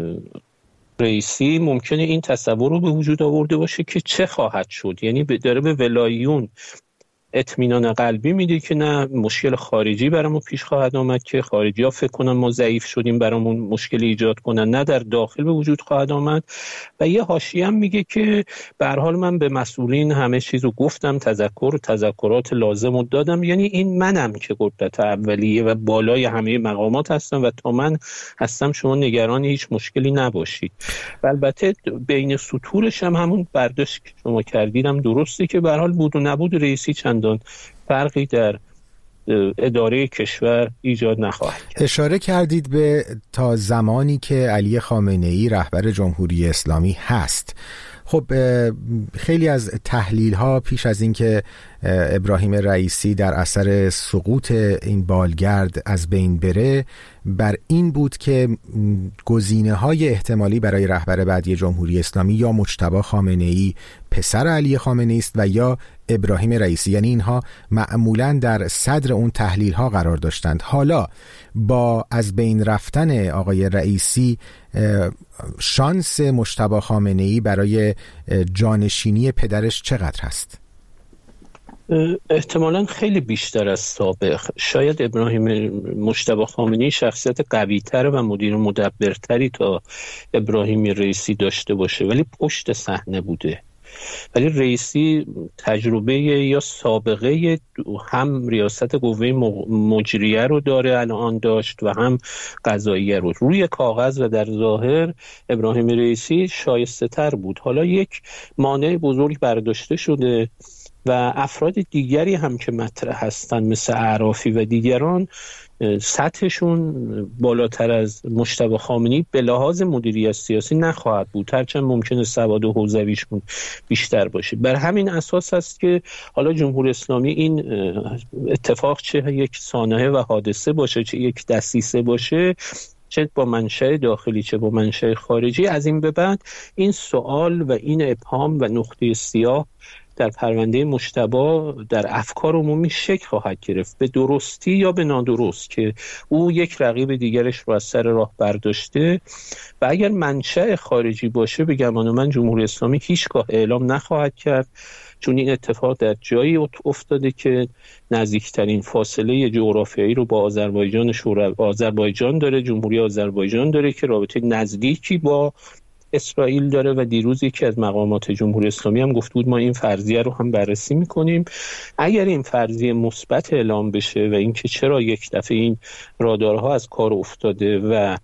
رئیسی ممکنه این تصور رو به وجود آورده باشه که چه خواهد شد، یعنی داره به ولاییون اطمینان قلبی میده که نه مشکل خارجی برامون پیش خواهد آمد که خارجی ها فکر کنن ما ضعیف شدیم برامون مشکل ایجاد کنن، نه در داخل به وجود خواهد آمد. و یه حاشیه هم میگه که به هر حال من به مسئولین همه چیزو گفتم، تذکر و تذکرات لازم رو دادم، یعنی این منم که قدرت اولیه و بالای همه مقامات هستم و تا من هستم شما نگران هیچ مشکلی نباشید. و البته بین سطورش هم همون برداشت که شما کردیدم درسته که به هر حال بود و نبود رئیسی چندان فرقی در اداره کشور ایجاد نخواهد کرد. اشاره کردید به تا زمانی که علی خامنه‌ای رهبر جمهوری اسلامی هست. خب خیلی از تحلیل ها پیش از اینکه ابراهیم رئیسی در اثر سقوط این بالگرد از بین بره بر این بود که گزینه های احتمالی برای رهبر بعدی جمهوری اسلامی یا مجتبی خامنه‌ای پسر علی خامنه‌ای است و یا ابراهیم رئیسی، یعنی اینها معمولاً در صدر اون تحلیل ها قرار داشتند. حالا با از بین رفتن آقای رئیسی شانس مجتبی خامنه‌ای برای جانشینی پدرش چقدر هست؟ احتمالاً خیلی بیشتر از سابق. شاید ابراهیم مجتبی خامنه‌ای شخصیت قوی‌تر و مدیر مدبرتری تا ابراهیم رئیسی داشته باشه، ولی پشت صحنه بوده. ولی رئیسی تجربه یا سابقه هم ریاست قوه مجریه رو داره الان داشت و هم قضاییه رو. روی کاغذ و در ظاهر ابراهیم رئیسی شایسته تر بود. حالا یک مانع بزرگ برداشته شده و افراد دیگری هم که مطرح هستن مثل اعرافی و دیگران سطحشون بالاتر از مجتبی خامنه‌ای به لحاظ مدیریت سیاسی نخواهد بود، هرچند ممکنه سواد و حوزویشون بیشتر باشه. بر همین اساس است که حالا جمهوری اسلامی این اتفاق چه یک سانحه و حادثه باشه چه یک دسیسه باشه، چه با منشأ داخلی چه با منشأ خارجی، از این به بعد این سوال و این ابهام و نقطه سیاه در پرونده مجتبی در افکار عمومی شکل خواهد گرفت، به درستی یا به نادرست، که او یک رقیب دیگرش رو از سر راه برداشته و اگر منشأ خارجی باشه به گمان من جمهوری اسلامی هیچگاه اعلام نخواهد کرد، چون این اتفاق در جایی افتاده که نزدیکترین فاصله جغرافیایی رو با آذربایجان شورا آذربایجان داره، جمهوری آذربایجان داره که رابطه نزدیکی با اسرائیل داره و دیروز یکی از مقامات جمهوری اسلامی هم گفت بود ما این فرضیه رو هم بررسی میکنیم. اگر این فرضیه مثبت اعلام بشه و اینکه چرا یک دفعه این رادارها از کار افتاده و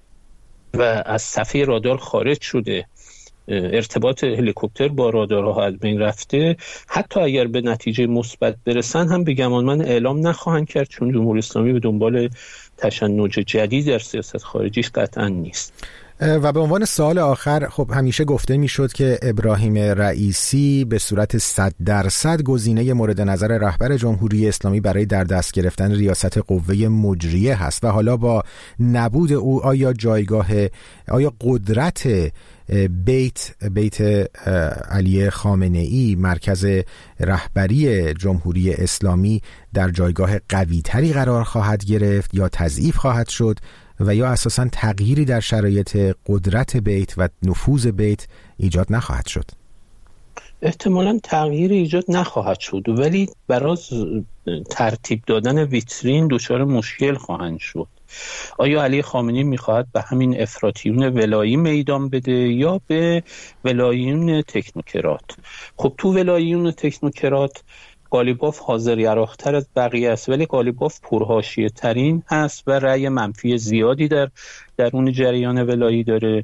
و از صفحه رادار خارج شده، ارتباط هلیکوپتر با رادارها از بین رفته، حتی اگر به نتیجه مثبت برسن هم به گمان من اعلام نخواهند کرد، چون جمهوری اسلامی به دنبال تشنج جدید در سیاست خارجیش قطعا نیست. و به عنوان سوال آخر، خب همیشه گفته میشد که ابراهیم رئیسی به صورت صد درصد گزینه مورد نظر رهبر جمهوری اسلامی برای در دست گرفتن ریاست قوه مجریه هست و حالا با نبود او آیا جایگاه آیا قدرت بیت بیت علی خامنه‌ای مرکز رهبری جمهوری اسلامی در جایگاه قوی‌تری قرار خواهد گرفت یا تضعیف خواهد شد و یا اساساً تغییری در شرایط قدرت بیت و نفوذ بیت ایجاد نخواهد شد؟ احتمالاً تغییری ایجاد نخواهد شد، ولی برای ترتیب دادن ویترین دچار مشکل خواهند شد. آیا علی خامنه‌ای میخواهد به همین افراطیون ولایی میدان بده یا به ولاییون تکنوکرات؟ خب تو ولاییون تکنوکرات قالیباف حاضر یراق‌تر از بقیه است، ولی قالیباف پرحاشیه ترین هست و رأی منفی زیادی در درون جریان ولایی داره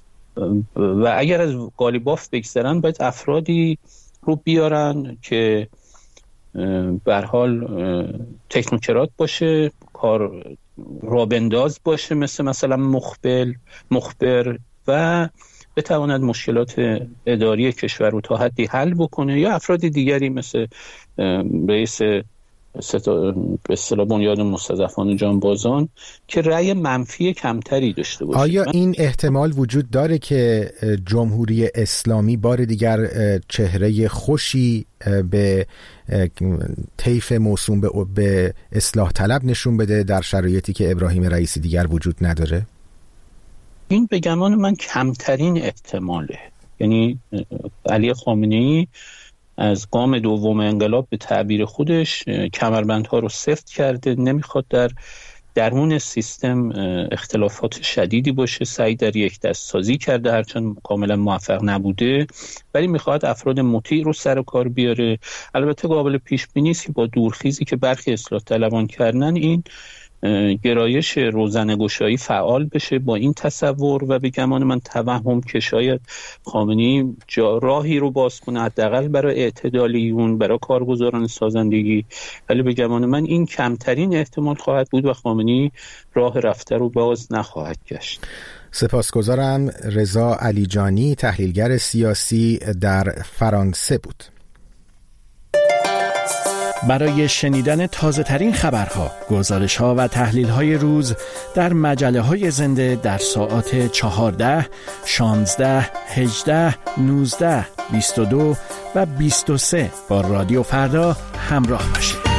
و اگر از قالیباف بگذرن باید افرادی رو بیارن که به هر حال تکنوکرات باشه، کار رابنداز باشه، مثل مثلا مخبل مخبر و بتواند مشکلات اداری کشور رو تا حدی حل بکنه، یا افراد دیگری مثل رئیس به اصطلاح بنیاد مستضعفان جانبازان که رأی منفی کمتری داشته باشه. آیا این احتمال وجود داره که جمهوری اسلامی بار دیگر چهره خوشی به طیف موسوم به اصلاح طلب نشون بده در شرایطی که ابراهیم رئیسی دیگر وجود نداره؟ این به گمان من کمترین احتماله. یعنی علی خامنه‌ای از قام دوم انقلاب به تعبیر خودش کمربندها رو سفت کرده، نمیخواد در درون سیستم اختلافات شدیدی باشه، سعی در یک دست سازی کرده هرچند کاملا موفق نبوده، ولی میخواد افراد مطیع رو سر کار بیاره. البته قابل پیش بینی است که با دورخیزی که برخی اصلاح طلبان کردن این گرایش روزنه‌گشایی فعال بشه با این تصور و به گمان من توهم که شاید خامنه‌ای راهی رو باز کنه حداقل برای اعتدالیون، برای کارگزاران سازندگی، ولی به گمان من این کمترین احتمال خواهد بود و خامنه‌ای راه رفته رو باز نخواهد گشت. سپاسگزارم. رضا علیجانی، تحلیلگر سیاسی در فرانسه بود. برای شنیدن تازه ترین خبرها، گزارش ها و تحلیل های روز در مجله های زنده در ساعات چهارده، شانزده، هجده، نوزده، بیست و دو و بیست و سه با رادیو فردا همراه باشید.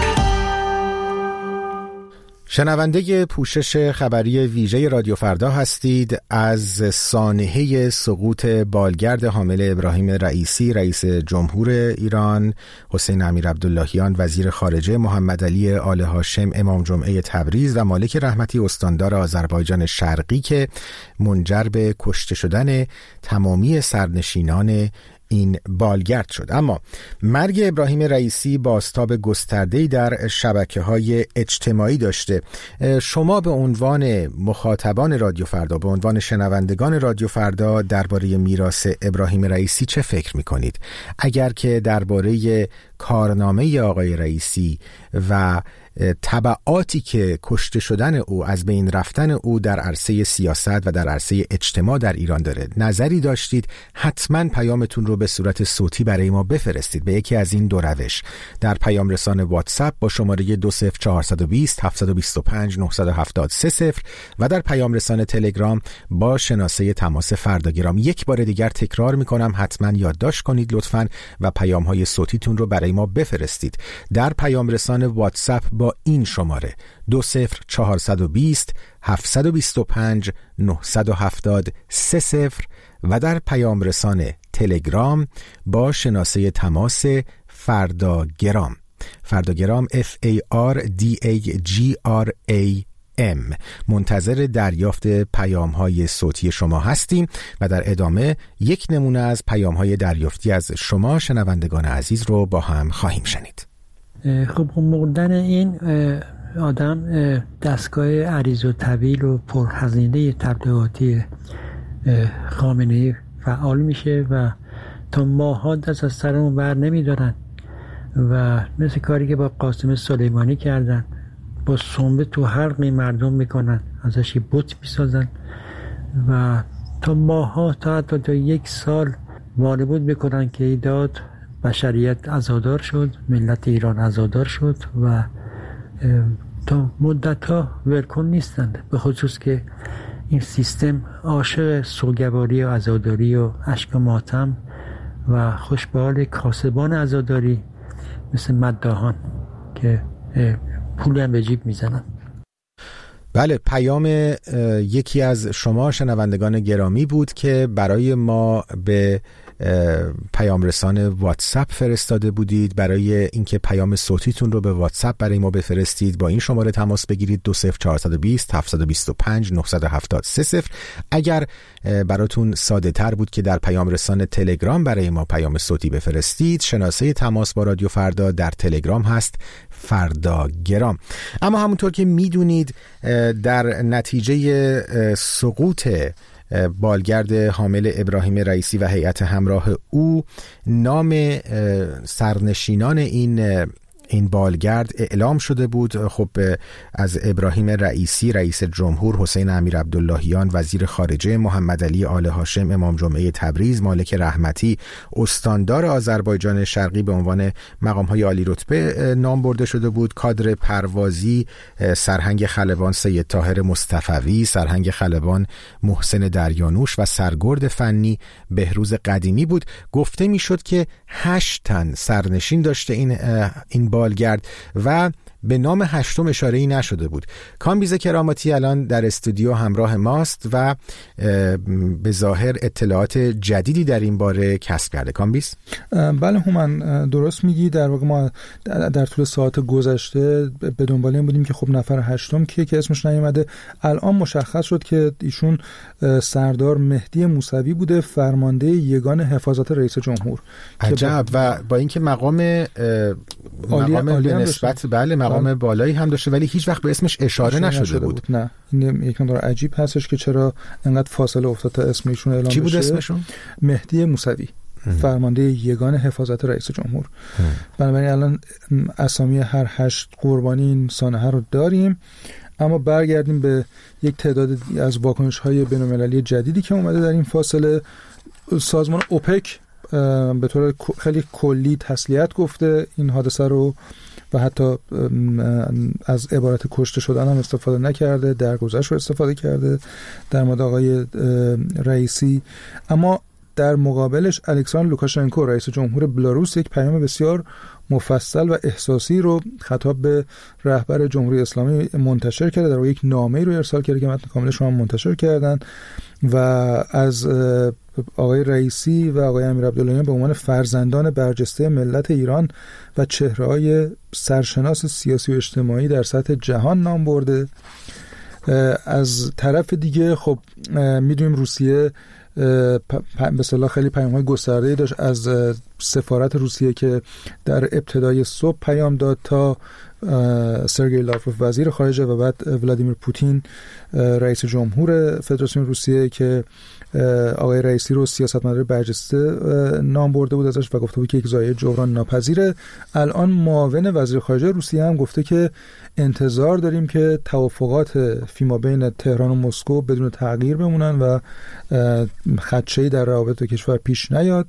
شنونده پوشش خبری ویژه رادیو فردا هستید. از سانحه سقوط بالگرد حامل ابراهیم رئیسی رئیس جمهور ایران، حسین امیرعبداللهیان وزیر خارجه، محمد علی آل هاشم امام جمعه تبریز و مالک رحمتی استاندار آذربایجان شرقی که منجر به کشته شدن تمامی سرنشینان این بالگرد شد. اما مرگ ابراهیم رئیسی بازتاب گسترده‌ای در شبکه‌های اجتماعی داشته. شما به عنوان مخاطبان رادیو فردا، به عنوان شنوندگان رادیو فردا درباره میراث ابراهیم رئیسی چه فکر می‌کنید؟ اگر که درباره کارنامه آقای رئیسی و تبعاتی که کشته شدن او، از بین رفتن او در عرصه سیاست و در عرصه اجتماع در ایران داره نظری داشتید، حتما پیامتون رو به صورت صوتی برای ما بفرستید به یکی از این دو روش: در پیام رسان واتساپ با شماره دو صفر چهار دو صفر هفت دو پنج نه هفت سه صفر و در پیام رسان تلگرام با شناسه تماس فرداگرام. یک بار دیگر تکرار میکنم، حتما یادداشت کنید لطفاً و پیام های صوتیتون رو برای ما بفرستید. در پیام رسان واتساپ با این شماره دو صفر چهار دو صفر هفت دو پنج نه هفت سه صفر و در پیام رسان تلگرام با شناسه تماس فرداگرام. فرداگرام اف ای آر دی ای جی آر ای ام. منتظر دریافت پیام های صوتی شما هستیم و در ادامه یک نمونه از پیام های دریافتی از شما شنوندگان عزیز رو با هم خواهیم شنید. خب مردن این آدم دستگاه عریض و طویل و پرهزینه تبلیغاتی خامنه‌ای فعال میشه و تا ماها دست از سرمون بر نمیدارن و مثل کاری که با قاسم سلیمانی کردن، با سنبه تو حلق مردم میکنن، ازش بت میسازن و تا ماها تا حتی تا یک سال وانمود میکنن که ایداد بشریت عزادار شد، ملت ایران عزادار شد و تا مدت ها ولکن نیستند، به خصوص که این سیستم عاشق سوگواری و عزاداری و اشک و ماتم و خوشبال کاسبان عزاداری مثل مداحان که پول هم به جیب میزنن. بله، پیام یکی از شما شنوندگان گرامی بود که برای ما به پیام رسان واتساپ فرستاده بودید. برای اینکه پیام صوتیتون رو به واتساپ برای ما بفرستید با این شماره تماس بگیرید دو صفر چهار دو صفر هفت دو پنج نه هفت سه صفر. اگر براتون ساده تر بود که در پیام رسان تلگرام برای ما پیام صوتی بفرستید، شناسه تماس با رادیو فردا در تلگرام هست فرداگرام. اما همونطور که میدونید در نتیجه سقوط بالگرد حامل ابراهیم رئیسی و هیئت همراه او، نام سرنشینان این این بالگرد اعلام شده بود. خب از ابراهیم رئیسی رئیس جمهور، حسین امیرعبداللهیان وزیر خارجه، محمد علی آل هاشم امام جمعه تبریز مالک رحمتی استاندار آذربایجان شرقی به عنوان مقام‌های عالی رتبه نام برده شده بود. کادر پروازی سرهنگ خلبان سید طاهر مصطفوی، سرهنگ خلبان محسن دریانوش و سرگرد فنی بهروز قدیمی بود. گفته میشد که هشت تن سرنشین داشته این این بالگرد و به نام هشتم اشاره‌ای نشده بود. کامبیز کراماتی الان در استودیو همراه ماست و به ظاهر اطلاعات جدیدی در این باره کسب کرده. کامبیز؟ بله هومن، درست میگی. در واقع ما در طول ساعت گذشته به دنبال این بودیم که خب نفر هشتم کیه که اسمش نیومده. الان مشخص شد که ایشون سردار مهدی موسوی بوده، فرمانده یگان حفاظت رئیس جمهور. عجب. و با اینکه مقام مقام به نسبت بله مقام بله. بالایی هم داشته ولی هیچ وقت به اسمش اشاره نشده, نشده بود. بود. نه این یک مقدار عجیب هستش که چرا انقدر فاصله افتاد تا اسم ایشون اعلام بشه. چی بود اسمشون؟ مهدی موسوی، فرمانده یگان حفاظت رئیس جمهور. بنابراین الان اسامی هر هشت قربانی این سانحه رو داریم. اما برگردیم به یک تعداد از واکنش‌های بین‌المللی جدیدی که اومده در این فاصله. سازمان اوپک به طور خیلی کلی تسلیت گفته این حادثه رو و حتی از عبارت کشته شدن هم استفاده نکرده، درگذشت رو استفاده کرده در مورد آقای رئیسی. اما در مقابلش الکساندر لوکاشنکو رئیس جمهور بلاروس یک پیام بسیار مفصل و احساسی رو خطاب به رهبر جمهوری اسلامی منتشر کرده. در واقع یک نامه‌ای رو ارسال کرده که متن کاملش رو هم منتشر کردن و از آقای رئیسی و آقای امیر عبداللهیان به عنوان فرزندان برجسته ملت ایران و چهره‌های سرشناس سیاسی و اجتماعی در سطح جهان نام برده. از طرف دیگه خب میدونیم روسیه به اصطلاح خیلی پیام‌های گسترده‌ای داشت از سفارت روسیه که در ابتدای صبح پیام داد تا سرگئی لاوروف وزیر خارجه و بعد ولادیمیر پوتین رئیس جمهور فدراسیون روسیه که آقای رئیسی رو سیاستمدار برجسته نام برده بود ازش و گفته بود که یک ضایعه جبران ناپذیره. الان معاون وزیر خارجه روسیه هم گفته که انتظار داریم که توافقات فیما بین تهران و مسکو بدون تغییر بمونن و خدشه‌ای در روابط دو کشور پیش نیاد.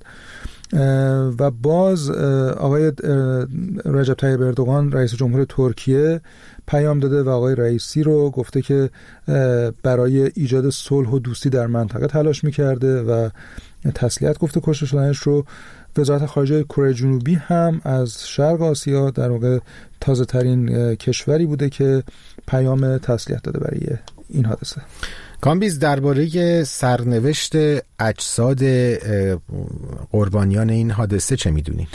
و باز آقای رجب طیب اردوغان رئیس جمهور ترکیه پیام داده و آقای رئیسی رو گفته که برای ایجاد صلح و دوستی در منطقه تلاش می‌کرده و تسلیت گفته کشته شدنش رو. وزارت خارجه کره جنوبی هم از شرق آسیا در واقع تازه ترین کشوری بوده که پیام تسلیت داده برای این حادثه. کامبیز، درباره سرنوشت اجساد قربانیان این حادثه چه میدونید؟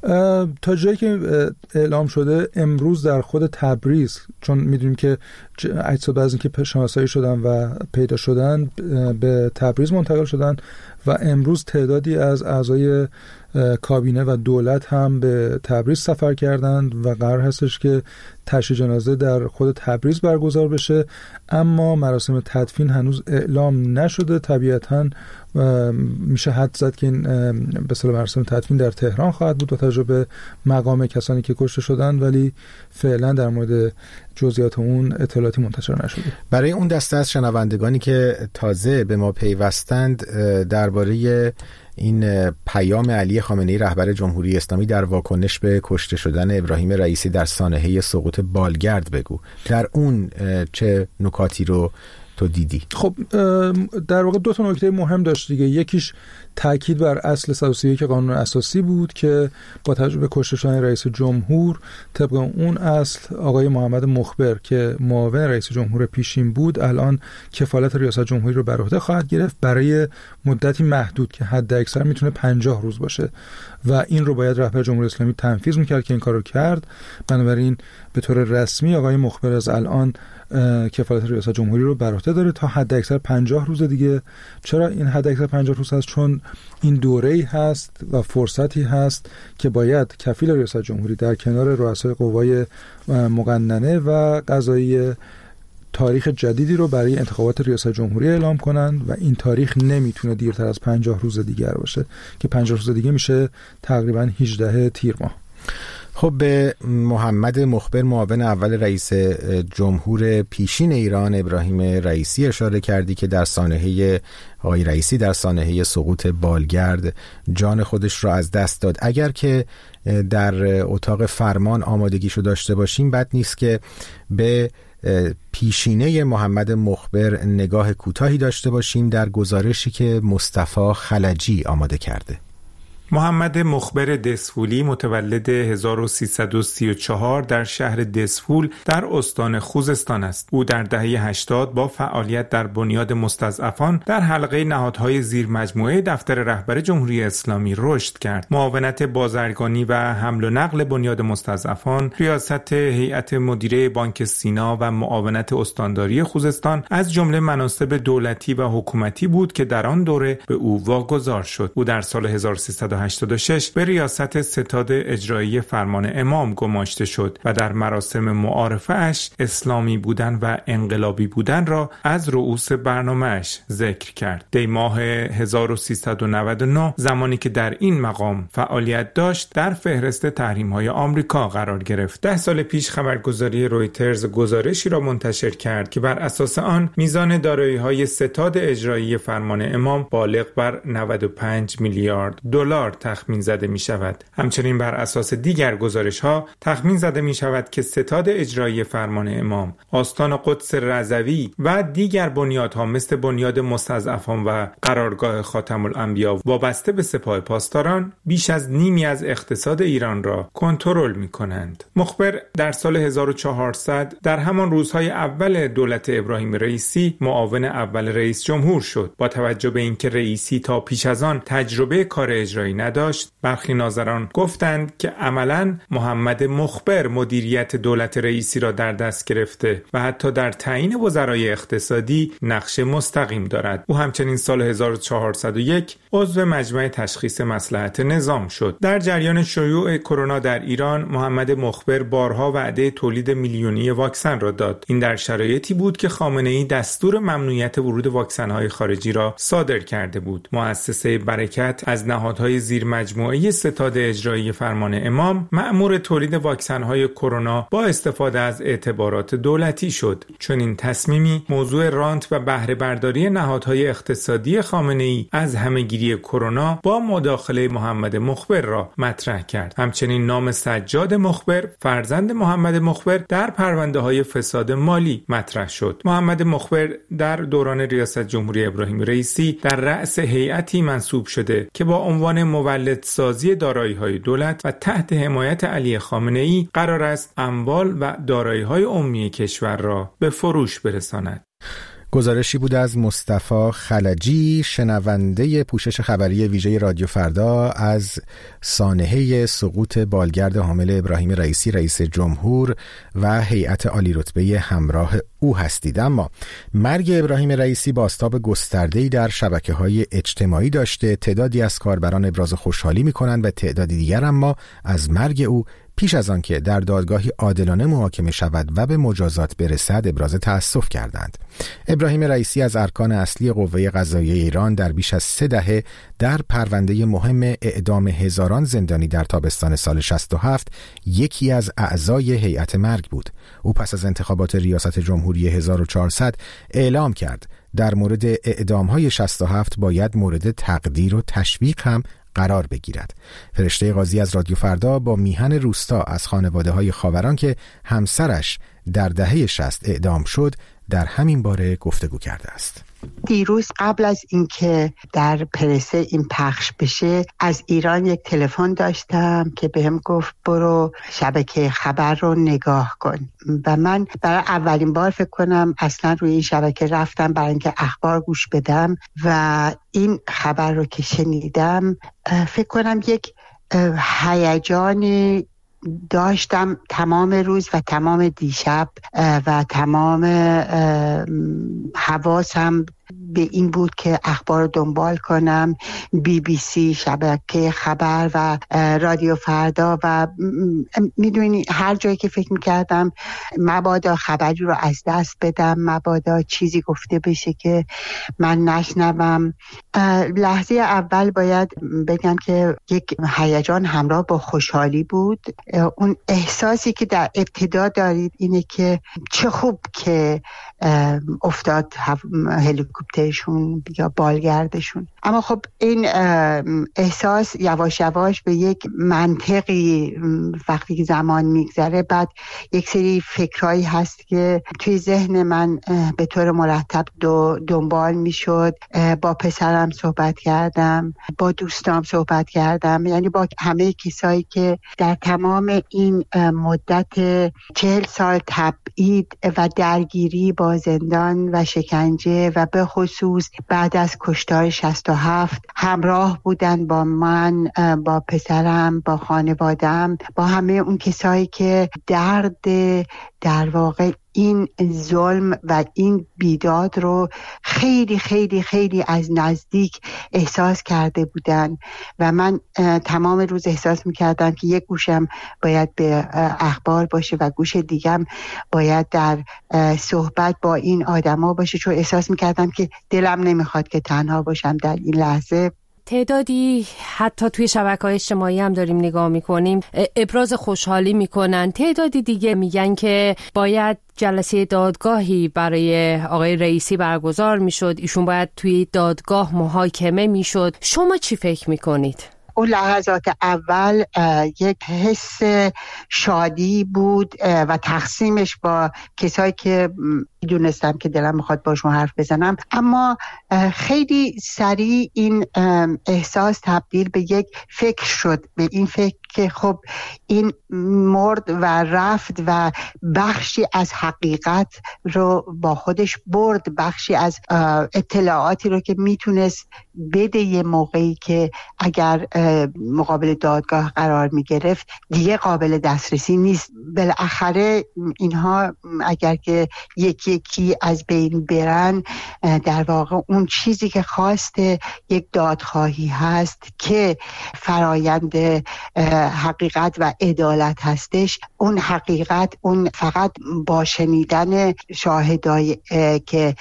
تا جایی که اعلام شده امروز در خود تبریز، چون میدونیم که اجساد بعضی که شناسایی شدن و پیدا شدن به تبریز منتقل شدن و امروز تعدادی از اعضای کابینه و دولت هم به تبریز سفر کردند و قرار هستش که تشییع جنازه در خود تبریز برگزار بشه. اما مراسم تدفین هنوز اعلام نشده. طبیعتاً میشه حد زد که این به اصطلاح مراسم تدفین در تهران خواهد بود با توجه به مقام کسانی که کشته شدن، ولی فعلا در مورد جزئیات اون اطلاعاتی منتشر نشده. برای اون دسته از شنوندگانی که تازه به ما پیوستند، درباره این پیام علی خامنه‌ای رهبر جمهوری اسلامی در واکنش به کشته شدن ابراهیم رئیسی در سانحه سقوط بالگرد بگو. در اون چه نکاتی رو تو دیدی؟ خب در واقع دو تا نکته مهم داشت دیگه. یکیش تاکید بر اصل صد و سی و یک قانون اساسی بود که با توجه به کشته شدن رئیس جمهور طبق اون اصل آقای محمد مخبر که معاون رئیس جمهور پیشین بود الان کفالت ریاست جمهوری رو بر عهده خواهد گرفت برای مدتی محدود که حد اکثر میتونه پنجاه روز باشه و این رو باید رهبر جمهوری اسلامی تنفیذ میکرد که این کار رو کرد. بنابراین به طور رسمی آقای مخبر از الان کفالت ریاست جمهوری رو بر عهده داره تا حد اکثر پنجاه روز دیگه. چرا این حد اکثر پنجاه روز هست؟ چون این دوره‌ای هست و فرصتی هست که باید کفیل ریاست جمهوری در کنار رؤسای قوای مقننه و قضایی تاریخ جدیدی رو برای انتخابات ریاست جمهوری اعلام کنند و این تاریخ نمیتونه دیرتر از پنجاه روز دیگر باشه که پنجاه روز دیگه میشه تقریبا هجده تیر ماه. خب به محمد مخبر معاون اول رئیس جمهور پیشین ایران ابراهیم رئیسی اشاره کردی که در سانحه آقای رئیسی در سانحه سقوط بالگرد جان خودش را از دست داد. اگر که در اتاق فرمان آمادگیشو داشته باشیم بد نیست که به پیشینه محمد مخبر نگاه کوتاهی داشته باشیم در گزارشی که مصطفی خلجی آماده کرده. محمد مخبر دسفولی متولد هزار و سیصد و سی و چهار در شهر دسفول در استان خوزستان است. او در دهه هشتاد با فعالیت در بنیاد مستضعفان در حلقه نهادهای زیر مجموعه دفتر رهبر جمهوری اسلامی رشد کرد. معاونت بازرگانی و حمل و نقل بنیاد مستضعفان، ریاست هیئت مدیره بانک سینا و معاونت استانداری خوزستان از جمله مناصب دولتی و حکومتی بود که در آن دوره به او واگذار شد. او در سال هزار و سیصد و هشتاد و شش به ریاست ستاد اجرایی فرمان امام گماشته شد و در مراسم معارفه اش اسلامی بودن و انقلابی بودن را از رؤوس برنامه‌اش ذکر کرد. دی ماه هزار و سیصد و نود و نه زمانی که در این مقام فعالیت داشت در فهرست تحریم‌های آمریکا قرار گرفت. ده سال پیش خبرگزاری رویترز گزارشی را منتشر کرد که بر اساس آن میزان دارایی‌های ستاد اجرایی فرمان امام بالغ بر نود و پنج میلیارد دلار تخمین زده می شود. همچنین بر اساس دیگر گزارش‌ها تخمین زده می شود که ستاد اجرایی فرمان امام، آستان قدس رضوی و دیگر بنیادها مثل بنیاد مستضعفان و قرارگاه خاتم الانبیا وابسته به سپاه پاسداران بیش از نیمی از اقتصاد ایران را کنترل می کنند. مخبر در سال هزار و چهارصد در همان روزهای اول دولت ابراهیم رئیسی معاون اول رئیس جمهور شد. با توجه به اینکه رئیسی تا پیش از آن تجربه کار اجرایی نداشت، برخی ناظران گفتند که عملاً محمد مخبر مدیریت دولت رئیسی را در دست گرفته و حتی در تعیین وزرای اقتصادی نقش مستقیم دارد. او همچنین سال هزار و چهارصد و یک عضو مجمع تشخیص مصلحت نظام شد. در جریان شیوع کرونا در ایران، محمد مخبر بارها وعده تولید میلیونی واکسن را داد. این در شرایطی بود که خامنه‌ای دستور ممنوعیت ورود واکسن‌های خارجی را صادر کرده بود. مؤسسه برکت از نهادهای زیر مجموعه ستاد اجرایی فرمان امام مأمور تولید واکسن‌های کرونا با استفاده از اعتبارات دولتی شد. چون این تصمیمی موضوع رانت و بهره برداری نهادهای اقتصادی خامنه‌ای از همه‌گیری کرونا با مداخله محمد مخبر را مطرح کرد. همچنین نام سجاد مخبر فرزند محمد مخبر در پرونده‌های فساد مالی مطرح شد. محمد مخبر در دوران ریاست جمهوری ابراهیم رئیسی در رأس هیئتی منصوب شده که با عنوان مولدسازی دارایی‌های دولت و تحت حمایت علی خامنه‌ای قرار است اموال و دارایی‌های عمومی کشور را به فروش برساند. گزارشی بود از مصطفی خلجی، شنونده پوشش خبری ویژه رادیو فردا، از سانحه سقوط بالگرد حامل ابراهیم رئیسی رئیس جمهور و هیئت عالی رتبه همراه او هستید. اما مرگ ابراهیم رئیسی بازتاب گسترده‌ای در شبکه‌های اجتماعی داشته. تعدادی از کاربران ابراز خوشحالی می‌کنند و تعدادی دیگر اما از مرگ او پیش از آن که در دادگاهی عادلانه محاکمه شود و به مجازات برسد ابراز تأسف کردند. ابراهیم رئیسی از ارکان اصلی قوه قضاییه ایران در بیش از سه دهه در پرونده مهم اعدام هزاران زندانی در تابستان سال شصت و هفت یکی از اعضای هیئت مرگ بود. او پس از انتخابات ریاست جمهوری هزار و چهارصد اعلام کرد در مورد اعدام‌های شصت و هفت باید مورد تقدیر و تشویق هم قرار بگیرد. فرشته قاضی از رادیو فردا با میهن روستا از خانواده‌های خاوران که همسرش در دهه شصت اعدام شد در همین باره گفتگو کرده است. دیروز قبل از اینکه در پرسه این پخش بشه از ایران یک تلفن داشتم که بهم گفت برو شبکه خبر رو نگاه کن و من برای اولین بار فکر کنم اصلا روی این شبکه رفتم برای اینکه اخبار گوش بدم و این خبر رو که شنیدم فکر کنم یک هیجانی داشتم تمام روز و تمام دیشب و تمام حواسم به این بود که اخبار رو دنبال کنم. بی بی سی، شبکه خبر و رادیو فردا و میدونی هر جایی که فکر میکردم مبادا خبری رو از دست بدم، مبادا چیزی گفته بشه که من نشنوم. لحظه اول باید بگم که یک هیجان همراه با خوشحالی بود. اون احساسی که در ابتدا دارید اینه که چه خوب که افتاد هلیکوپترشون یا بالگردشون. اما خب این احساس یواش یواش به یک منطقی وقتی که زمان میگذره، بعد یک سری فکرایی هست که توی ذهن من به طور مرتب دو دنبال میشد. با پسرم صحبت کردم، با دوستام صحبت کردم، یعنی با همه کسایی که در تمام این مدت چهل سال تبعید و درگیری با زندان و شکنجه و به خصوص بعد از کشتار شصت و هفت همراه بودن با من، با پسرم، با خانوادم، با همه اون کسایی که درد در واقع این ظلم و این بیداد رو خیلی خیلی خیلی از نزدیک احساس کرده بودن و من تمام روز احساس میکردم که یک گوشم باید به اخبار باشه و گوش دیگم باید در صحبت با این آدما باشه، چون احساس میکردم که دلم نمیخواد که تنها باشم در این لحظه. تعدادی حتی توی شبکه‌های اجتماعی هم داریم نگاه میکنیم ابراز خوشحالی میکنن، تعدادی دیگه میگن که باید جلسه دادگاهی برای آقای رئیسی برگزار میشد، ایشون باید توی دادگاه محاکمه میشد. شما چی فکر میکنید؟ اون لحظات اول یک حس شادی بود و تقسیمش با کسایی که دونستم که دلم میخواد باشون حرف بزنم، اما خیلی سریع این احساس تبدیل به یک فکر شد، به این فکر که خب این مرد و رفت و بخشی از حقیقت رو با خودش برد، بخشی از اطلاعاتی رو که میتونست بده یه موقعی که اگر مقابل دادگاه قرار میگرفت دیگه قابل دسترسی نیست. بالاخره اینها اگر که یکی یکی از بین برن، در واقع اون چیزی که خواست یک دادخواهی هست که فرایند حقیقت و عدالت هستش، اون حقیقت اون فقط با شنیدن شاهدای که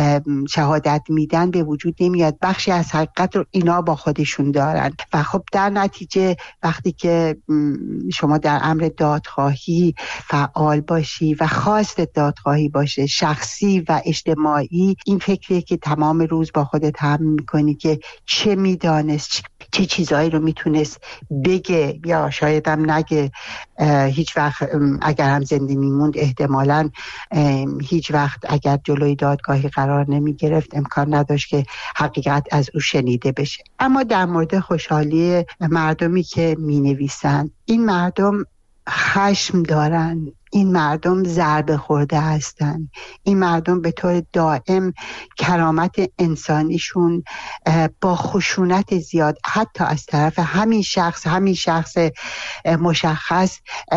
شهادت میدن به وجود نمیاد. بخشی از حقیقت رو اینا با خودشون دارن و خب در نتیجه وقتی که شما در امر دادخواهی فعال باشی و خواست دادخواهی باشه شخصی و اجتماعی، این فکریه که تمام روز با خودت هم میکنی که چه میدانست، چه چیزایی رو میتونست بگه یا شاید هم نگه. هیچ وقت اگر هم زنده میموند احتمالاً هیچ وقت اگر جلوی دادگاهی قرار نمی گرفت امکان نداشت که حقیقت از او شنیده بشه. اما در مورد خوشحالی مردمی که می نویسن، این مردم خشم دارن، این مردم ضربه خورده هستن، این مردم به طور دائم کرامت انسانیشون با خشونت زیاد حتی از طرف همین شخص همین شخص مشخص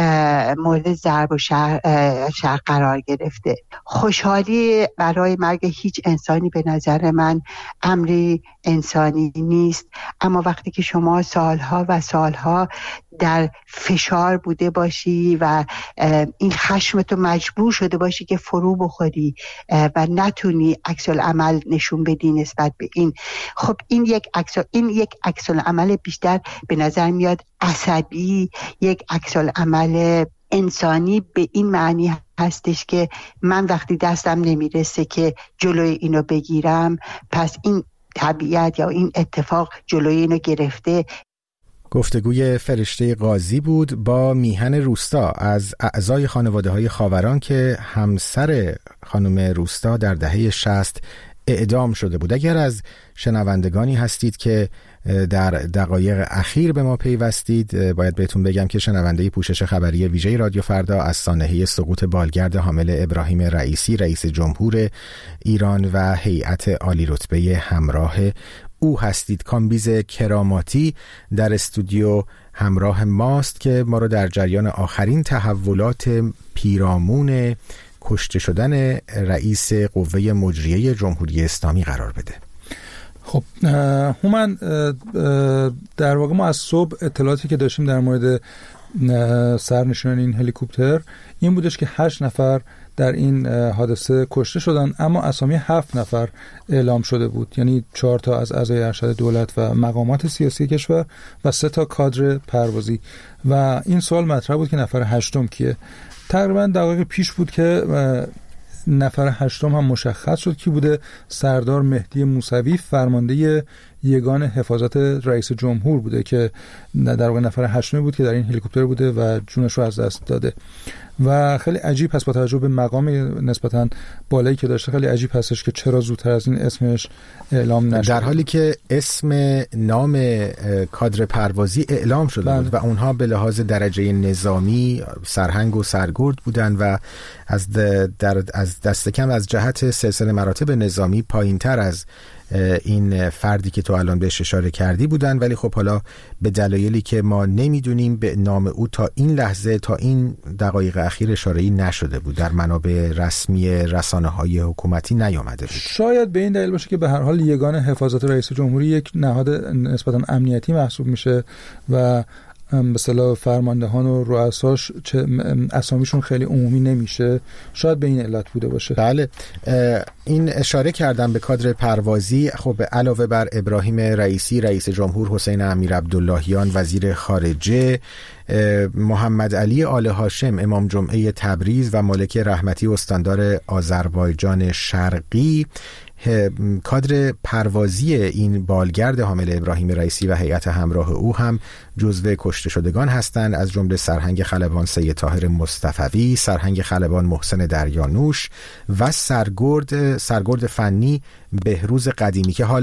مورد ضرب و شر, شر قرار گرفته. خوشحالی برای مرگ هیچ انسانی به نظر من امری انسانی نیست، اما وقتی که شما سالها و سالها در فشار بوده باشی و این خشمتو مجبور شده باشی که فرو بخوری و نتونی عکس العمل نشون بدی نسبت به این، خب این یک عکس این یک عکس العمل بیشتر به نظر میاد عصبی، یک عکس العمل انسانی به این معنی هستش که من وقتی دستم نمیرسه که جلوی اینو بگیرم، پس این طبیعت یا این اتفاق جلوی اینو گرفته. گفتگوی فرشته قاضی بود با میهن روستا از اعضای خانواده‌های خاوران که همسر خانم روستا در دهه شصت اعدام شده بود. اگر از شنوندگانی هستید که در دقایق اخیر به ما پیوستید، باید بهتون بگم که شنونده پوشش خبری ویژه رادیو فردا از سانحه سقوط بالگرد حامل ابراهیم رئیسی رئیس جمهور ایران و هیئت عالی رتبه همراه او هستید. کامبیز کراماتی در استودیو همراه ماست که ما رو در جریان آخرین تحولات پیرامون کشته شدن رئیس قوه مجریه جمهوری اسلامی قرار بده. خب هومن، در واقع ما از صبح اطلاعاتی که داشتیم در مورد سرنشینان این هلیکوپتر این بودش که هشت نفر در این حادثه کشته شدن، اما اسامی هفت نفر اعلام شده بود، یعنی چهار تا از اعضای ارشد دولت و مقامات سیاسی کشور و سه تا کادر پروازی. و این سوال مطرح بود که نفر هشتم کیه. تقریبا دقایق پیش بود که نفر هشتم هم مشخص شد کی بوده. سردار مهدی موسوی، فرمانده یگان حفاظت رئیس جمهور بوده که در واقع نفر هشتمی بود که در این هلیکوپتر بوده و جونش رو از دست داده. و خیلی عجیب هست با توجه به مقام نسبتاً بالایی که داشته، خیلی عجیب هستش که چرا زودتر از این اسمش اعلام نشد، در حالی که اسم نام کادر پروازی اعلام شده بله. بود و اونها به لحاظ درجه نظامی سرهنگ و سرگرد بودن و از در از دست کم از جهت سلسله مراتب نظامی پایین‌تر از این فردی که تو الان بهش اشاره کردی بودن، ولی خب حالا به دلایلی که ما نمیدونیم به نام او تا این لحظه، تا این دقایق اخیر اشاره‌ای نشده بود، در منابع رسمی رسانه‌های حکومتی نیامده بود. شاید به این دلیل باشه که به هر حال یگان حفاظت رئیس جمهوری یک نهاد نسبتاً امنیتی محسوب میشه و به اصطلاح فرماندهان و رؤساش اسامیشون خیلی عمومی نمیشه، شاید به این علت بوده باشه. بله، این اشاره کردم به کادر پروازی. خب علاوه بر ابراهیم رئیسی رئیس جمهور، حسین امیرعبداللهیان وزیر خارجه، محمد علی آل هاشم امام جمعه تبریز و مالک رحمتی استاندار آذربایجان شرقی، کادر پروازی این بالگرد حامل ابراهیم رئیسی و هیئت همراه او هم جزو کشته شدگان هستند، از جمله سرهنگ خلبان سید طاهر مصطفوی، سرهنگ خلبان محسن دریانوش و سرگرد سرگرد فنی بهروز قدیمی که حال